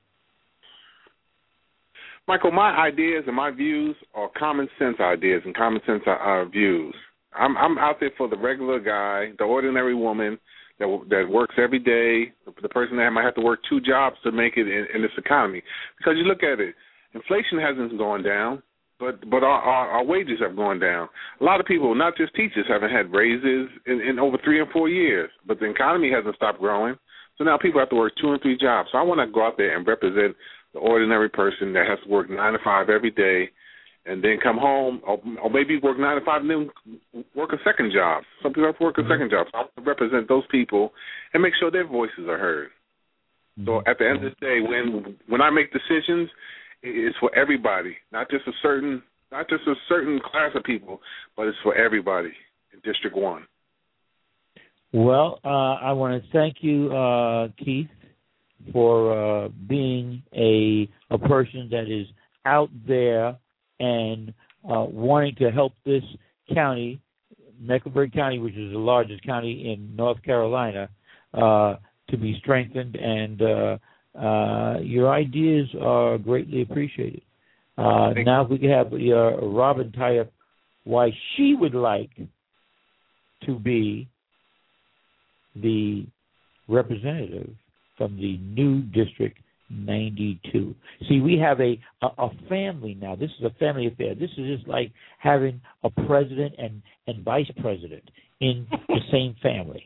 Michael, my ideas and my views are common sense ideas and common sense uh, views. I'm, I'm out there for the regular guy, the ordinary woman that that works every day, the person that might have to work two jobs to make it in, in this economy. Because you look at it, inflation hasn't gone down, but but our, our, our wages have gone down. A lot of people, not just teachers, haven't had raises in, in over three or four years, but the economy hasn't stopped growing. So now people have to work two and three jobs. So I want to go out there and represent the ordinary person that has to work nine to five every day and then come home, or, or maybe work nine to five and then work a second job. Some people have to work a second job. So I want to represent those people and make sure their voices are heard. So at the end of the day, when when I make decisions, it's for everybody, not just a certain not just a certain class of people, but it's for everybody in District one. Well, uh, I want to thank you, uh, Keith, for uh, being a a person that is out there and uh, wanting to help this county, Mecklenburg County, which is the largest county in North Carolina, uh, to be strengthened. And uh, uh, your ideas are greatly appreciated. Uh, now, if we could have uh, Robin tie up why she would like to be the representative from the new District ninety-two. See, we have a, a, a family now. This is a family affair. This is just like having a president and, and vice president in the same family.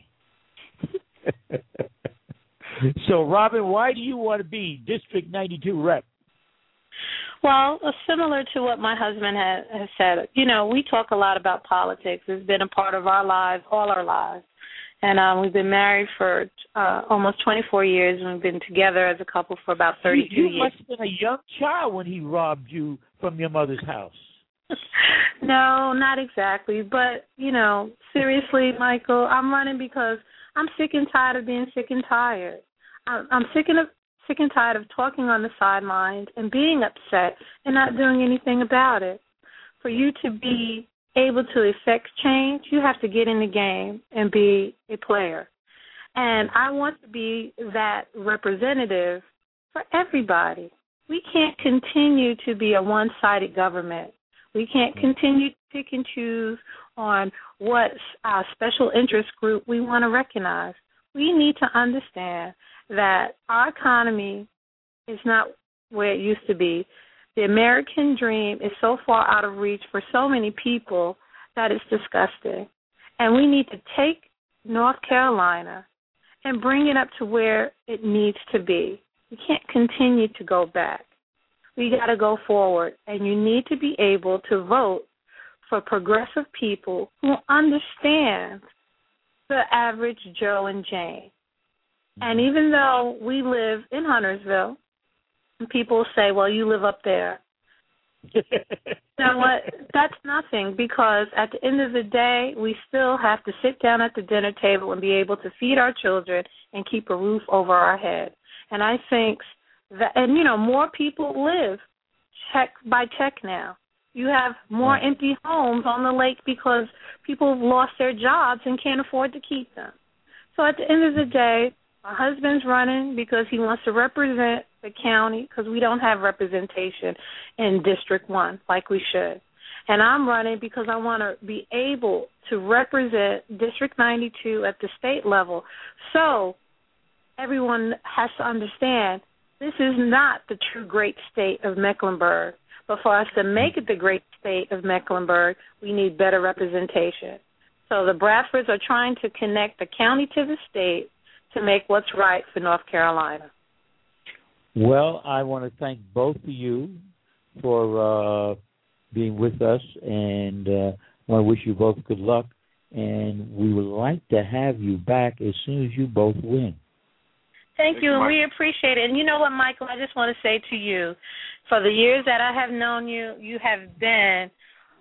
So, Robin, why do you want to be District ninety-two rep? Well, uh, similar to what my husband has, has said, you know, we talk a lot about politics. It's been a part of our lives, all our lives. And um, we've been married for uh, almost twenty-four years, and we've been together as a couple for about thirty-two you, you years. You must have been a young child when he robbed you from your mother's house. No, not exactly. But, you know, seriously, Michael, I'm running because I'm sick and tired of being sick and tired. I'm, I'm sick and sick and tired of talking on the sidelines and being upset and not doing anything about it. For you to be able to effect change, you have to get in the game and be a player. And I want to be that representative for everybody. We can't continue to be a one-sided government. We can't continue to pick and choose on what our special interest group we want to recognize. We need to understand that our economy is not where it used to be. The American dream is so far out of reach for so many people that it's disgusting. And we need to take North Carolina and bring it up to where it needs to be. We can't continue to go back. We got to go forward, and you need to be able to vote for progressive people who understand the average Joe and Jane. And even though we live in Huntersville, and people say, well, you live up there. You know what? That's nothing, because at the end of the day, we still have to sit down at the dinner table and be able to feed our children and keep a roof over our head. And I think that, and, you know, more people live check by check now. You have more empty homes on the lake because people have lost their jobs and can't afford to keep them. So at the end of the day, my husband's running because he wants to represent the county, because we don't have representation in District one like we should. And I'm running because I want to be able to represent District ninety-two at the state level. So everyone has to understand this is not the true great state of Mecklenburg. But for us to make it the great state of Mecklenburg, we need better representation. So the Bradfords are trying to connect the county to the state to make what's right for North Carolina. Well, I want to thank both of you for uh, being with us, and uh, I want to wish you both good luck. And we would like to have you back as soon as you both win. Thank you, and we appreciate it. And you know what, Michael, I just want to say to you, for the years that I have known you, you have been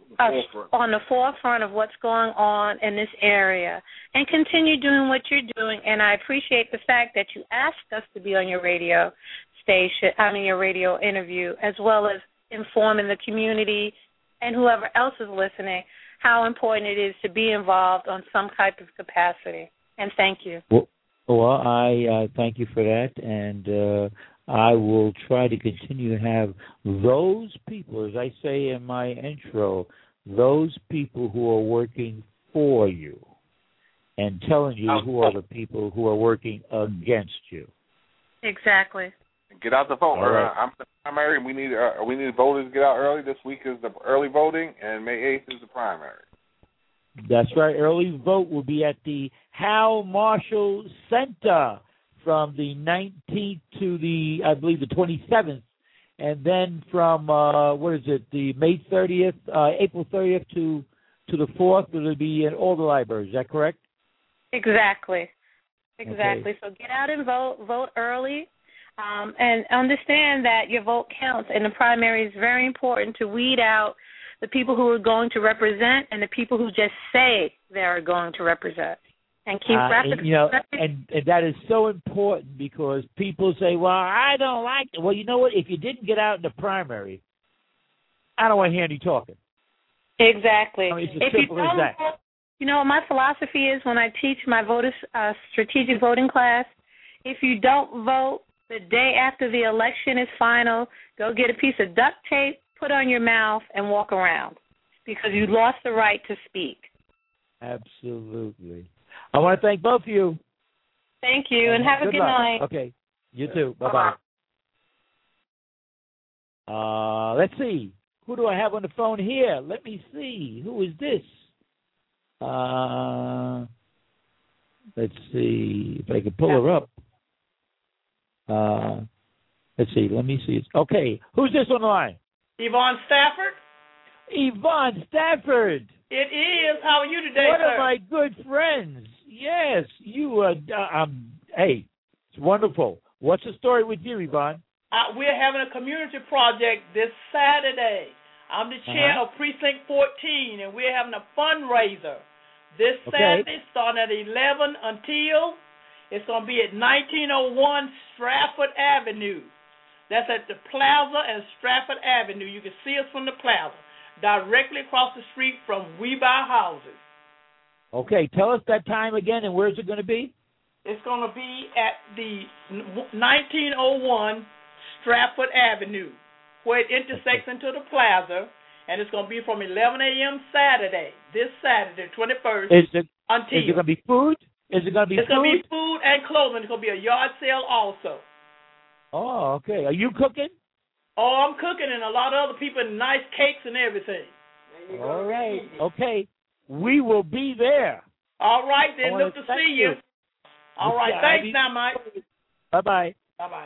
uh, on the forefront of what's going on in this area, and continue doing what you're doing. And I appreciate the fact that you asked us to be on your radio station, I mean your radio interview, as well as informing the community and whoever else is listening how important it is to be involved on some type of capacity. And thank you. Well, well I uh, thank you for that, and uh, I will try to continue to have those people, as I say in my intro, those people who are working for you and telling you who are the people who are working against you. Exactly. Get out the vote. Right. Uh, I'm the primary. We need uh, we need voters to get out early. This week is the early voting, and May eighth is the primary. That's right. Early vote will be at the Hal Marshall Center from the nineteenth to the, I believe, the twenty-seventh. And then from, uh, what is it, the May thirtieth, uh, April thirtieth to, to the fourth, it'll be in all the libraries. Is that correct? Exactly. Exactly. Okay. So get out and vote. Vote early. Um, and understand that your vote counts, and the primary is very important to weed out the people who are going to represent and the people who just say they are going to represent. And keep uh, rapid. And, you know, and, and that is so important because people say, well, I don't like it. Well, you know what? If you didn't get out in the primary, I don't want to hear any talking. Exactly. I mean, it's as if simple you as don't that. vote, you know, my philosophy is when I teach my voters uh, strategic voting class, if you don't vote, the day after the election is final, go get a piece of duct tape, put on your mouth, and walk around because you lost the right to speak. Absolutely. I want to thank both of you. Thank you, and, and have a good luck. night. Okay. You too. Bye-bye. Uh, let's see. Who do I have on the phone here? Let me see. Who is this? Uh, let's see if I can pull her up. Uh, let's see. Let me see. Okay. Who's this on the line? Yvonne Stafford. Yvonne Stafford. It is. How are you today, One sir? of my good friends. Yes. You are. Uh, um, hey, it's wonderful. What's the story with you, Yvonne? Uh, we're having a community project this Saturday. I'm the chair Uh-huh. of Precinct fourteen, and we're having a fundraiser this Okay. Saturday, starting at eleven until it's going to be at nineteen oh one Stratford Avenue. That's at the Plaza and Stratford Avenue. You can see us from the Plaza, directly across the street from We Buy Houses. Okay, tell us that time again, and where's it going to be? It's going to be at the nineteen oh one Stratford Avenue, where it intersects into the Plaza, and it's going to be from eleven a.m. Saturday, this Saturday, twenty-first, Is it, until. is it going to be food? Is it going to be it's food? going to be food and clothing. It's going to be a yard sale also. Oh, okay. Are you cooking? Oh, I'm cooking, and a lot of other people, and nice cakes and everything. All right. Okay. We will be there. All right, I then. wanna Look to thank see you. you. All right. Yeah, Thanks I mean- now, Mike. Bye-bye. Bye-bye.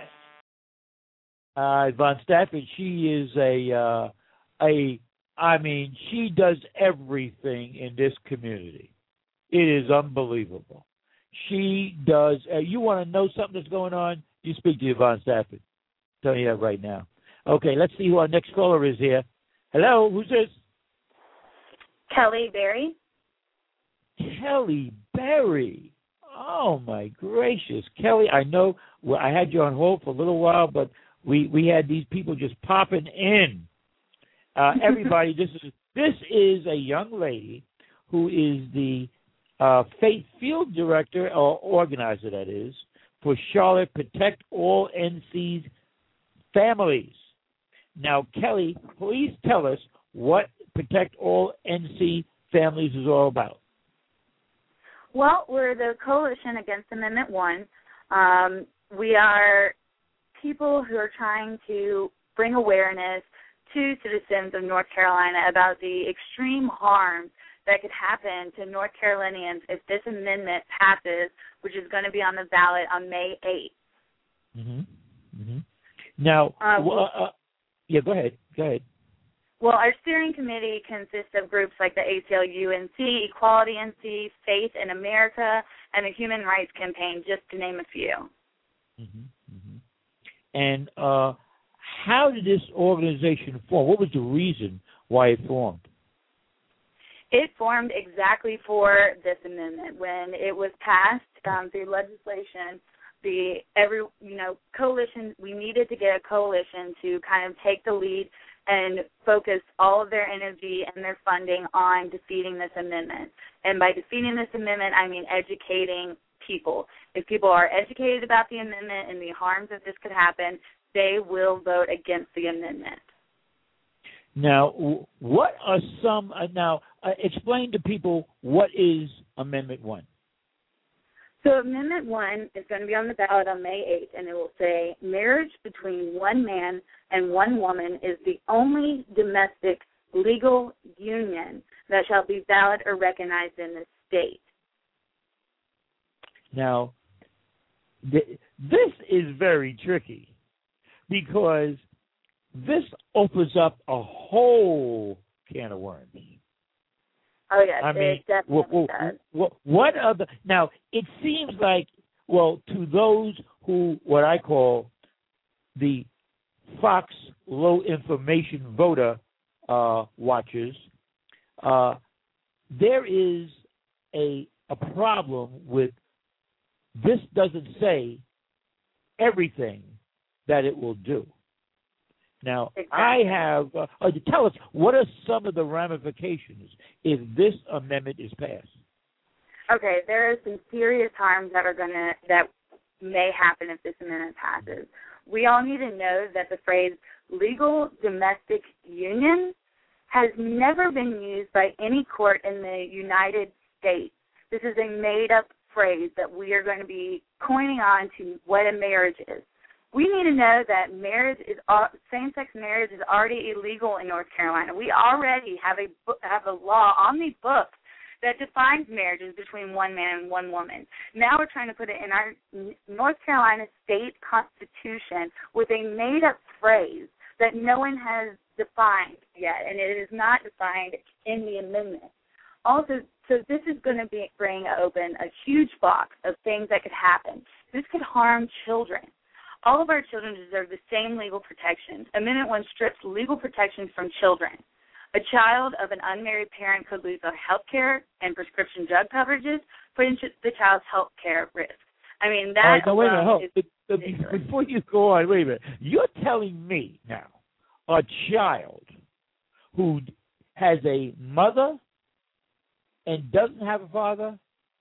Uh, Yvonne Stafford, she is a, uh, a, I mean, she does everything in this community. It is unbelievable. She does, uh, you want to know something that's going on, you speak to Yvonne Stafford. I'm telling you that right now. Okay, let's see who our next caller is here. Hello, who's this? Kelly Berry. Kelly Berry. Oh, my gracious. Kelly, I know well, I had you on hold for a little while, but we, we had these people just popping in. Uh, everybody, this is this is a young lady who is the uh, Faith Field Director, or organizer, that is, for Charlotte Protect All N C's Families. Now, Kelly, please tell us what Protect All N C Families is all about. Well, we're the Coalition Against Amendment one. Um, we are people who are trying to bring awareness to citizens of North Carolina about the extreme harm that could happen to North Carolinians if this amendment passes, which is going to be on the ballot on May eighth. Mm-hmm. Mm-hmm. Now, Uh, well, uh, yeah, go ahead. Go ahead. Well, our steering committee consists of groups like the A C L U N C, Equality N C, Faith in America, and the Human Rights Campaign, just to name a few. Mm-hmm. Mm-hmm. And uh, how did this organization form? What was the reason why it formed? It formed exactly for this amendment. When it was passed um, through legislation, the every you know coalition, we needed to get a coalition to kind of take the lead and focus all of their energy and their funding on defeating this amendment. And by defeating this amendment, I mean educating people. If people are educated about the amendment and the harms that this could happen, they will vote against the amendment. Now, what are some, uh, now, uh, explain to people what is Amendment one. So Amendment one is going to be on the ballot on May eighth, and it will say, marriage between one man and one woman is the only domestic legal union that shall be valid or recognized in the state. Now, th- this is very tricky because this opens up a whole can of worms. Oh, yes, I mean, it definitely what, what, does. What, what are the, now, it seems like, well, to those who, what I call the Fox low information voter uh, watchers, uh, there is a a problem with this doesn't say everything that it will do. Now, I have, uh, uh, tell us, what are some of the ramifications if this amendment is passed? Okay, there are some serious harms that are going to, that may happen if this amendment passes. We all need to know that the phrase legal domestic union has never been used by any court in the United States. This is a made-up phrase that we are going to be coining on to what a marriage is. We need to know that marriage is same-sex marriage is already illegal in North Carolina. We already have a have a law on the books that defines marriages between one man and one woman. Now we're trying to put it in our North Carolina state constitution with a made-up phrase that no one has defined yet, and it is not defined in the amendment. Also, so this is going to be, bring open a huge box of things that could happen. This could harm children. All of our children deserve the same legal protections. Amendment one strips legal protections from children. A child of an unmarried parent could lose their health care and prescription drug coverages, putting the child's health care at risk. I mean, that All right, now, wait a minute, hold. is But, but before you go on, wait a minute. You're telling me now a child who has a mother and doesn't have a father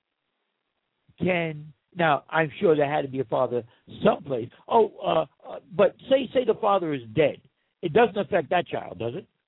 can... Now, I'm sure there had to be a father someplace. Oh, uh, uh, but say say the father is dead. It doesn't affect that child, does it?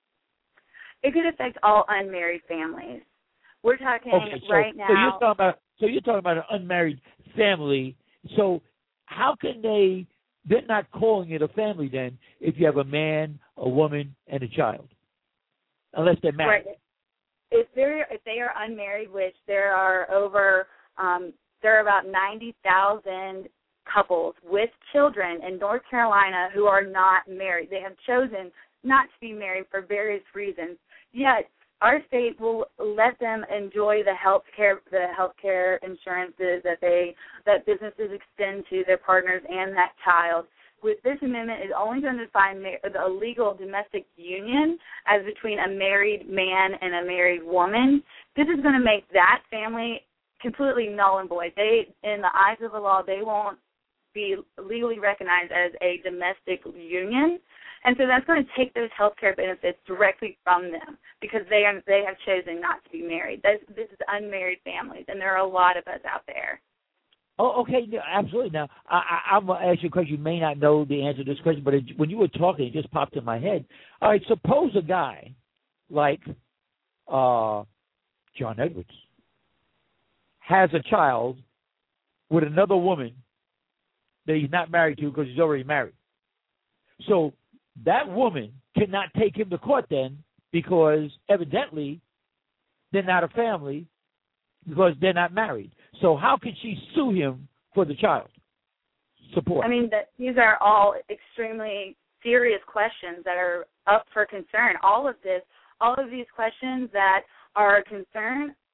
It could affect all unmarried families. We're talking okay, so, right now. So you're talking about so you're talking about an unmarried family. So how can they? They're not calling it a family then if you have a man, a woman, and a child, unless they're married. Right. If they're if they are unmarried, which there are over. Um, There are about ninety thousand couples with children in North Carolina who are not married. They have chosen not to be married for various reasons. Yet our state will let them enjoy the health care, the health care insurances that they that businesses extend to their partners and that child. With this amendment, it's only going to define a legal domestic union as between a married man and a married woman. This is going to make that family completely null and void. They, in the eyes of the law, they won't be legally recognized as a domestic union, and so that's going to take those health care benefits directly from them because they are they have chosen not to be married. This, this is unmarried families, and there are a lot of us out there. Oh, okay, absolutely. Now, I, I, I'm going to ask you a question. You may not know the answer to this question, but it, when you were talking, it just popped in my head. All right, suppose a guy like uh, John Edwards has a child with another woman that he's not married to because he's already married. So that woman cannot take him to court then because evidently they're not a family because they're not married. So how can she sue him for the child support? I mean, that these are all extremely serious questions that are up for concern. All of this, all of these questions that are a concern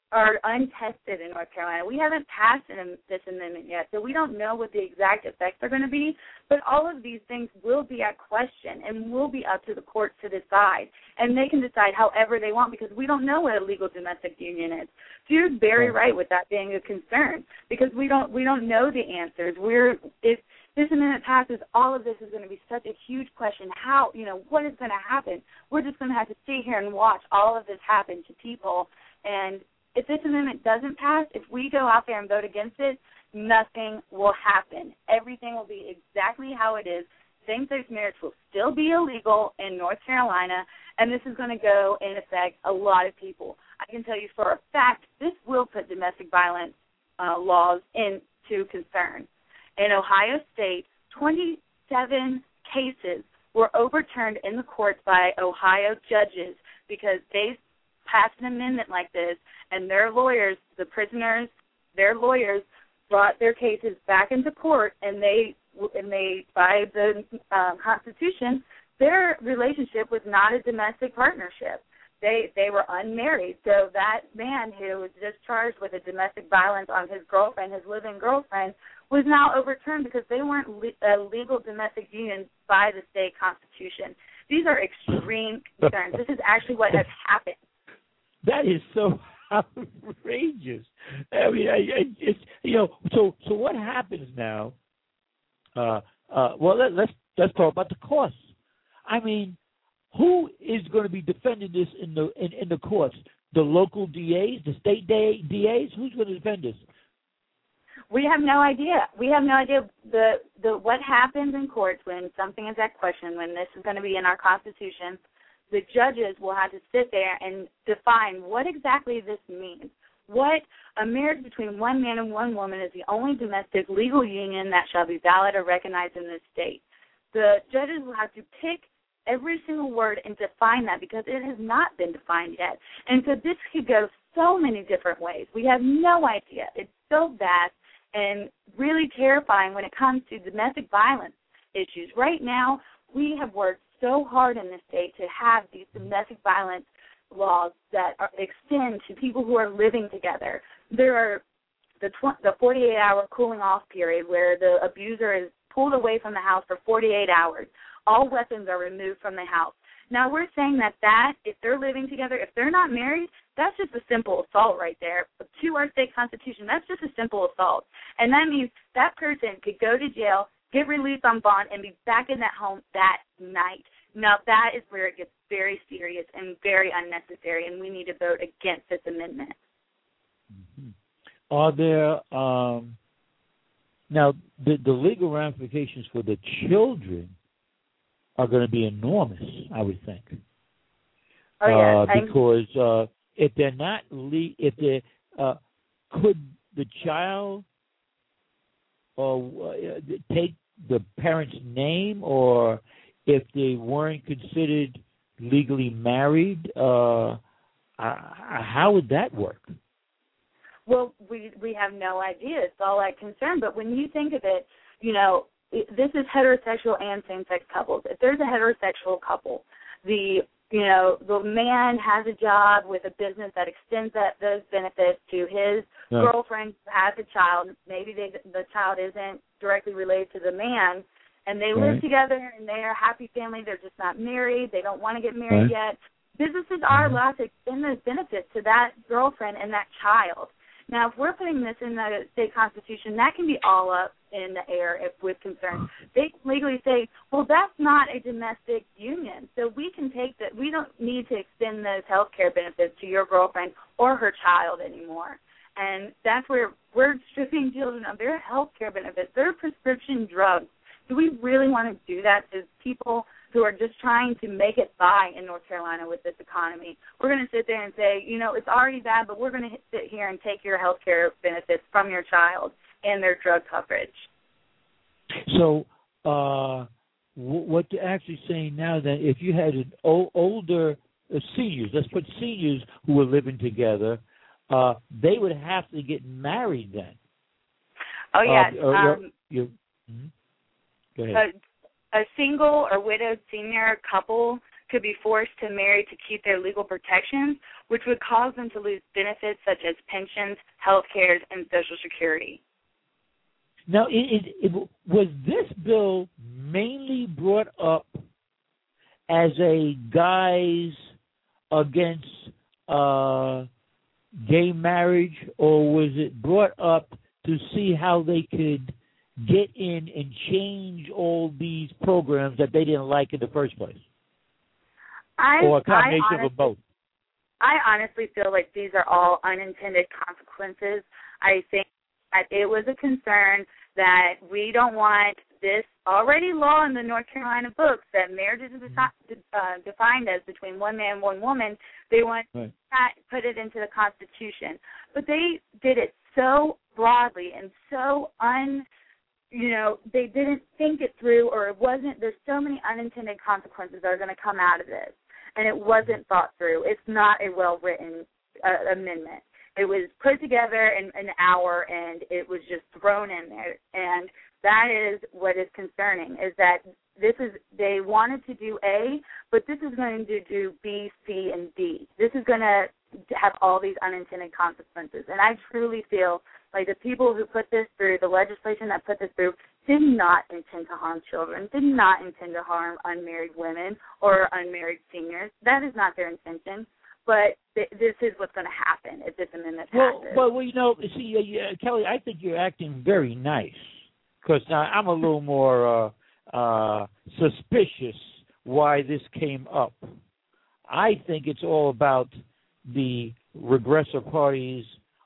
are untested in North Carolina. We haven't passed an, this amendment yet, so we don't know what the exact effects are going to be, but all of these things will be at question and will be up to the courts to decide, and they can decide however they want because we don't know what a legal domestic union is. So you're very right with that being a concern because we don't we don't know the answers. We're if this amendment passes, all of this is going to be such a huge question. How, you know, what is going to happen? We're just going to have to sit here and watch all of this happen to people. And if this amendment doesn't pass, if we go out there and vote against it, nothing will happen. Everything will be exactly how it is. Same-sex marriage will still be illegal in North Carolina, and this is going to go and affect a lot of people. I can tell you for a fact this will put domestic violence uh, laws into concern. In Ohio State, twenty-seven cases were overturned in the courts by Ohio judges because they passed an amendment like this, and their lawyers, the prisoners, their lawyers brought their cases back into court, and they, and they by the uh, Constitution, their relationship was not a domestic partnership. They they were unmarried. So that man who was just charged with a domestic violence on his girlfriend, his living girlfriend, was now overturned because they weren't le- a legal domestic union by the state constitution. These are extreme concerns. This is actually what has happened. That is so outrageous. I mean, I, I, it's you know. So so what happens now? Uh, uh, well, let, let's let's talk about the costs. I mean, who is going to be defending this in the in, in the courts? The local D As, the state D As? Who's going to defend this? We have no idea. We have no idea the the what happens in courts when something is at question, when this is going to be in our Constitution. The judges will have to sit there and define what exactly this means. What a marriage between one man and one woman is the only domestic legal union that shall be valid or recognized in this state. The judges will have to pick every single word and define that because it has not been defined yet. And so this could go so many different ways. We have no idea. It's so vast and really terrifying when it comes to domestic violence issues. Right now, we have worked so hard in this state to have these domestic violence laws that are, extend to people who are living together. There are the tw- the forty-eight hour cooling off period where the abuser is pulled away from the house for forty-eight hours. All weapons are removed from the house. Now, we're saying that that, if they're living together, if they're not married, that's just a simple assault right there. To our state constitution, that's just a simple assault. And that means that person could go to jail, get released on bond, and be back in that home that night. Now, that is where it gets very serious and very unnecessary, and we need to vote against this amendment. Mm-hmm. Are there, um, now, the, the legal ramifications for the children are going to be enormous, I would think. Oh, yeah. Uh, because uh, if they're not, le- if they uh, could the child uh, take the parent's name, or if they weren't considered legally married, uh, how would that work? Well, we we have no idea. It's all that concern. But when you think of it, you know, this is heterosexual and same-sex couples. If there's a heterosexual couple, the you know the man has a job with a business that extends that those benefits to his yeah. girlfriend who has a child. Maybe they, the child isn't directly related to the man, and they right. live together and they are a happy family. They're just not married. They don't want to get married right. yet. Businesses are allowed to extend those benefits to that girlfriend and that child. Now, if we're putting this in the state constitution, that can be all up in the air if with concern. They can legally say, well, that's not a domestic union, so we can take that. We don't need to extend those health care benefits to your girlfriend or her child anymore. And that's where we're stripping children of their health care benefits, their prescription drugs. Do we really want to do that to people who are just trying to make it by in North Carolina with this economy? We're going to sit there and say, you know, it's already bad, but we're going to sit here and take your health care benefits from your child and their drug coverage. So uh, w- what you're actually saying now, that if you had an o- older uh, seniors, let's put seniors who were living together, uh, they would have to get married then. Oh, yes. Uh, um, you're, you're, mm-hmm. Go ahead. A, a single or widowed senior couple could be forced to marry to keep their legal protections, which would cause them to lose benefits such as pensions, health care, and Social Security. Now, it, it, it, was this bill mainly brought up as a guise against uh, gay marriage, or was it brought up to see how they could get in and change all these programs that they didn't like in the first place? I, or a combination I honestly, of both? I honestly feel like these are all unintended consequences. I think that it was a concern that we don't want this already law in the North Carolina books that marriage is uh, defined as between one man, one woman. They want right. to put it into the Constitution. But they did it so broadly and so un, you know, they didn't think it through, or it wasn't, there's so many unintended consequences that are going to come out of this. And it wasn't thought through. It's not a well-written uh, amendment. It was put together in an hour, and it was just thrown in there. And that is what is concerning, is that this is, they wanted to do A, but this is going to do B, C, and D. This is going to have all these unintended consequences. And I truly feel like the people who put this through, the legislation that put this through, did not intend to harm children, did not intend to harm unmarried women or unmarried seniors. That is not their intention. But th- this is what's going to happen if this amendment passes. Well, well, you know, see, uh, Kelly, I think you're acting very nice, because uh, I'm a little more uh, uh, suspicious why this came up. I think it's all about the Regressive Party's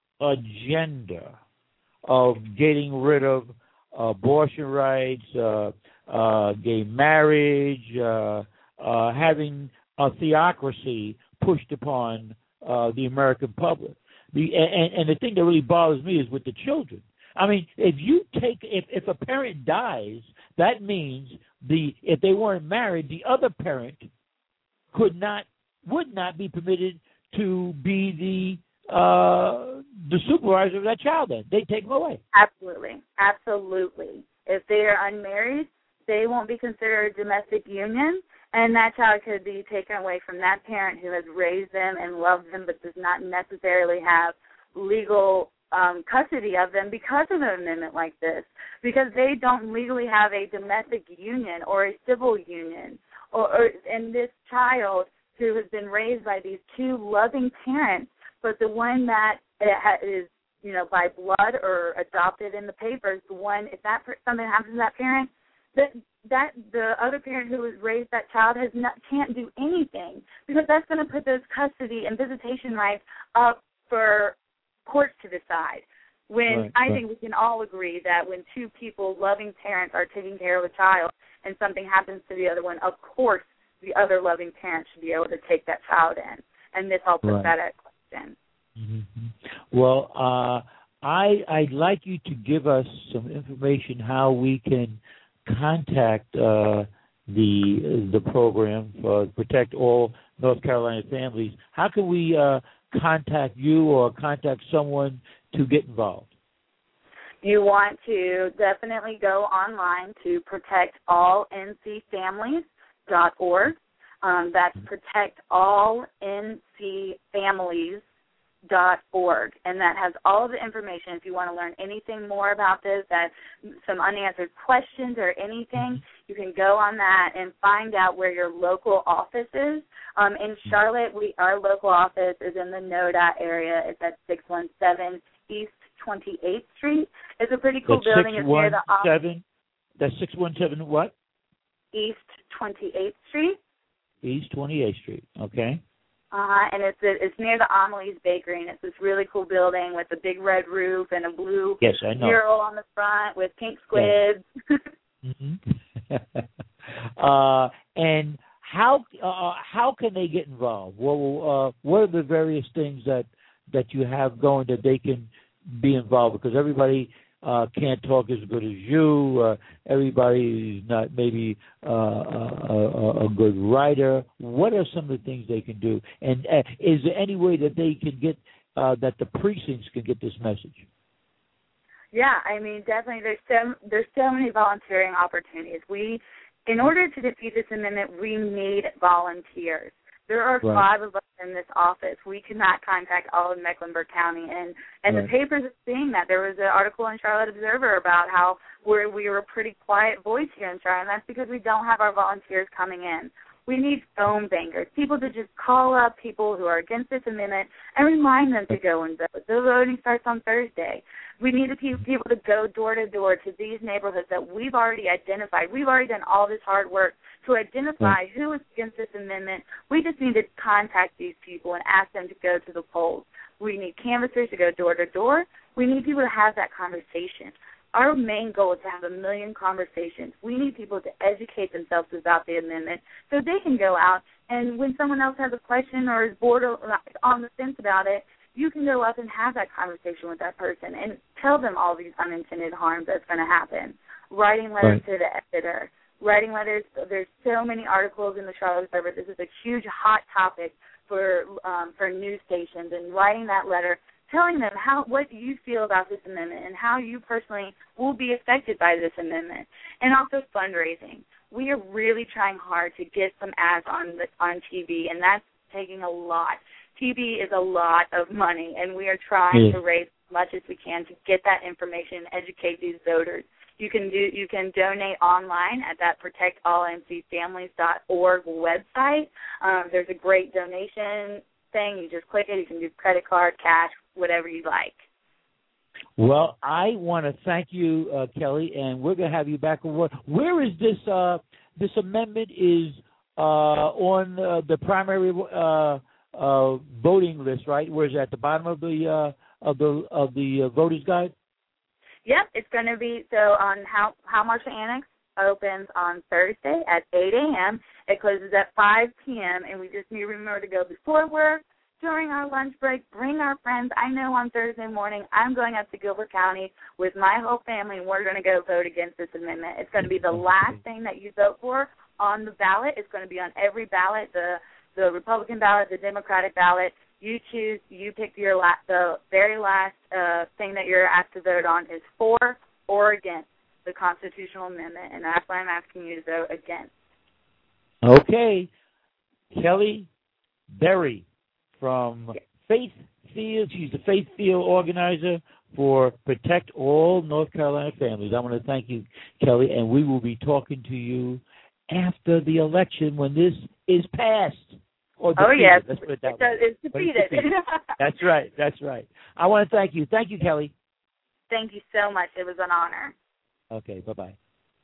agenda of getting rid of abortion rights, uh, uh, gay marriage, uh, uh, having a theocracy pushed upon uh, the American public. The, and, and the thing that really bothers me is with the children. I mean, if you take, if, if a parent dies, that means the if they weren't married, the other parent could not, would not be permitted to be the uh, the supervisor of that child. Then they take them away. Absolutely, absolutely. If they are unmarried, they won't be considered a domestic union, and that child could be taken away from that parent who has raised them and loved them, but does not necessarily have legal um, custody of them because of an amendment like this, because they don't legally have a domestic union or a civil union, or, or and this child who has been raised by these two loving parents, but the one that is, you know, by blood or adopted in the papers, the one, if that something happens to that parent, that that the other parent who has raised that child has not, can't do anything, because that's going to put those custody and visitation rights up for courts to decide. When right, I right. think we can all agree that when two people, loving parents, are taking care of a child and something happens to the other one, of course the other loving parent should be able to take that child in. And this all puts right. that at question. Mm-hmm. Well, uh, I, I'd like you to give us some information how we can contact uh, the the program for Protect All North Carolina Families. How can we uh, contact you or contact someone to get involved? You want to definitely go online to protect all n c families dot org. Um, that's protect all n c families dot org, and that has all of the information. If you want to learn anything more about this, that some unanswered questions or anything, you can go on that and find out where your local office is. Um, in Charlotte, we our local office is in the NODA area. It's at six one seven East twenty-eighth Street. It's a pretty cool that's building. It's near the office. That's six one seven what? East twenty-eighth Street. East twenty-eighth Street, okay. Uh-huh, and it's a, it's near the Amelie's Bakery, and it's this really cool building with a big red roof and a blue yes, I know. mural on the front with pink squids. Yeah. mm-hmm. uh, and how uh, how can they get involved? Well, uh, what are the various things that, that you have going that they can be involved? Because everybody uh, can't talk as good as you. Uh, everybody is not maybe uh, a, a, a good writer. What are some of the things they can do? And uh, is there any way that they can get, uh, that the precincts can get this message? Yeah, I mean, definitely. There's so there's so many volunteering opportunities. We In order to defeat this amendment, we need volunteers. There are right. five of us in this office. We cannot contact all of Mecklenburg County. And, and right. the papers are seeing that. There was an article in Charlotte Observer about how we're, we were a pretty quiet voice here in Charlotte, and that's because we don't have our volunteers coming in. We need phone bangers, people to just call up people who are against this amendment and remind them to go and vote. The voting starts on Thursday. We need to people to go door to door to these neighborhoods that we've already identified. We've already done all this hard work to identify who is against this amendment. We just need to contact these people and ask them to go to the polls. We need canvassers to go door to door. We need people to have that conversation. Our main goal is to have a million conversations. We need people to educate themselves about the amendment so they can go out, and when someone else has a question or is bored or on the fence about it, you can go up and have that conversation with that person and tell them all these unintended harms that's going to happen. Writing letters right. to the editor. Writing letters, there's so many articles in the Charlotte Observer. This is a huge hot topic for um, for news stations, and writing that letter, telling them how what you feel about this amendment and how you personally will be affected by this amendment, and also fundraising. We are really trying hard to get some ads on the, on T V, and that's taking a lot. T V is a lot of money, and we are trying yeah. to raise as much as we can to get that information and educate these voters. You can do you can donate online at that protect all m c families dot org website. Um, there's a great donation thing. You just click it. You can do credit card, cash, whatever you like. Well, I want to thank you, uh, Kelly, and we're going to have you back. Where is this? Uh, this amendment is uh, on uh, the primary uh, uh, voting list, right? Where is it, at the bottom of the uh, of the of the uh, voters guide? Yep, it's going to be so on how how Marshall Annex opens on Thursday at eight a.m. It closes at five p.m. and we just need to remember to go before work, during our lunch break, bring our friends. I know on Thursday morning I'm going up to Gilbert County with my whole family, and we're going to go vote against this amendment. It's going to be the last thing that you vote for on the ballot. It's going to be on every ballot, the the Republican ballot, the Democratic ballot. You choose, you pick your la- the very last uh, thing that you're asked to vote on is for or against the constitutional amendment, and that's why I'm asking you to vote against. Okay. Kelly Berry from yes. Faith Field. She's the Faith Field organizer for Protect All North Carolina Families. I want to thank you, Kelly, and we will be talking to you after the election when this is passed. Or oh, yes. Let's put it that it way. It's defeated. It's defeated. That's right. That's right. I want to thank you. Thank you, Kelly. Thank you so much. It was an honor. Okay. Bye-bye.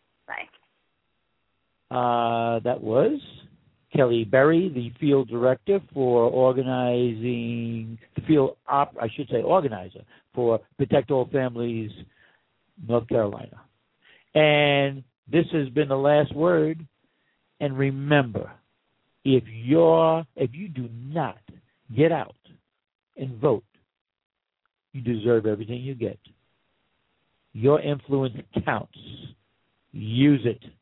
Bye. Uh, that was Kelly Berry, the field director for organizing, the field op, I should say organizer for Protect All Families, North Carolina. And this has been the last word. And remember, if you're, if you do not get out and vote, you deserve everything you get. Your influence counts. Use it.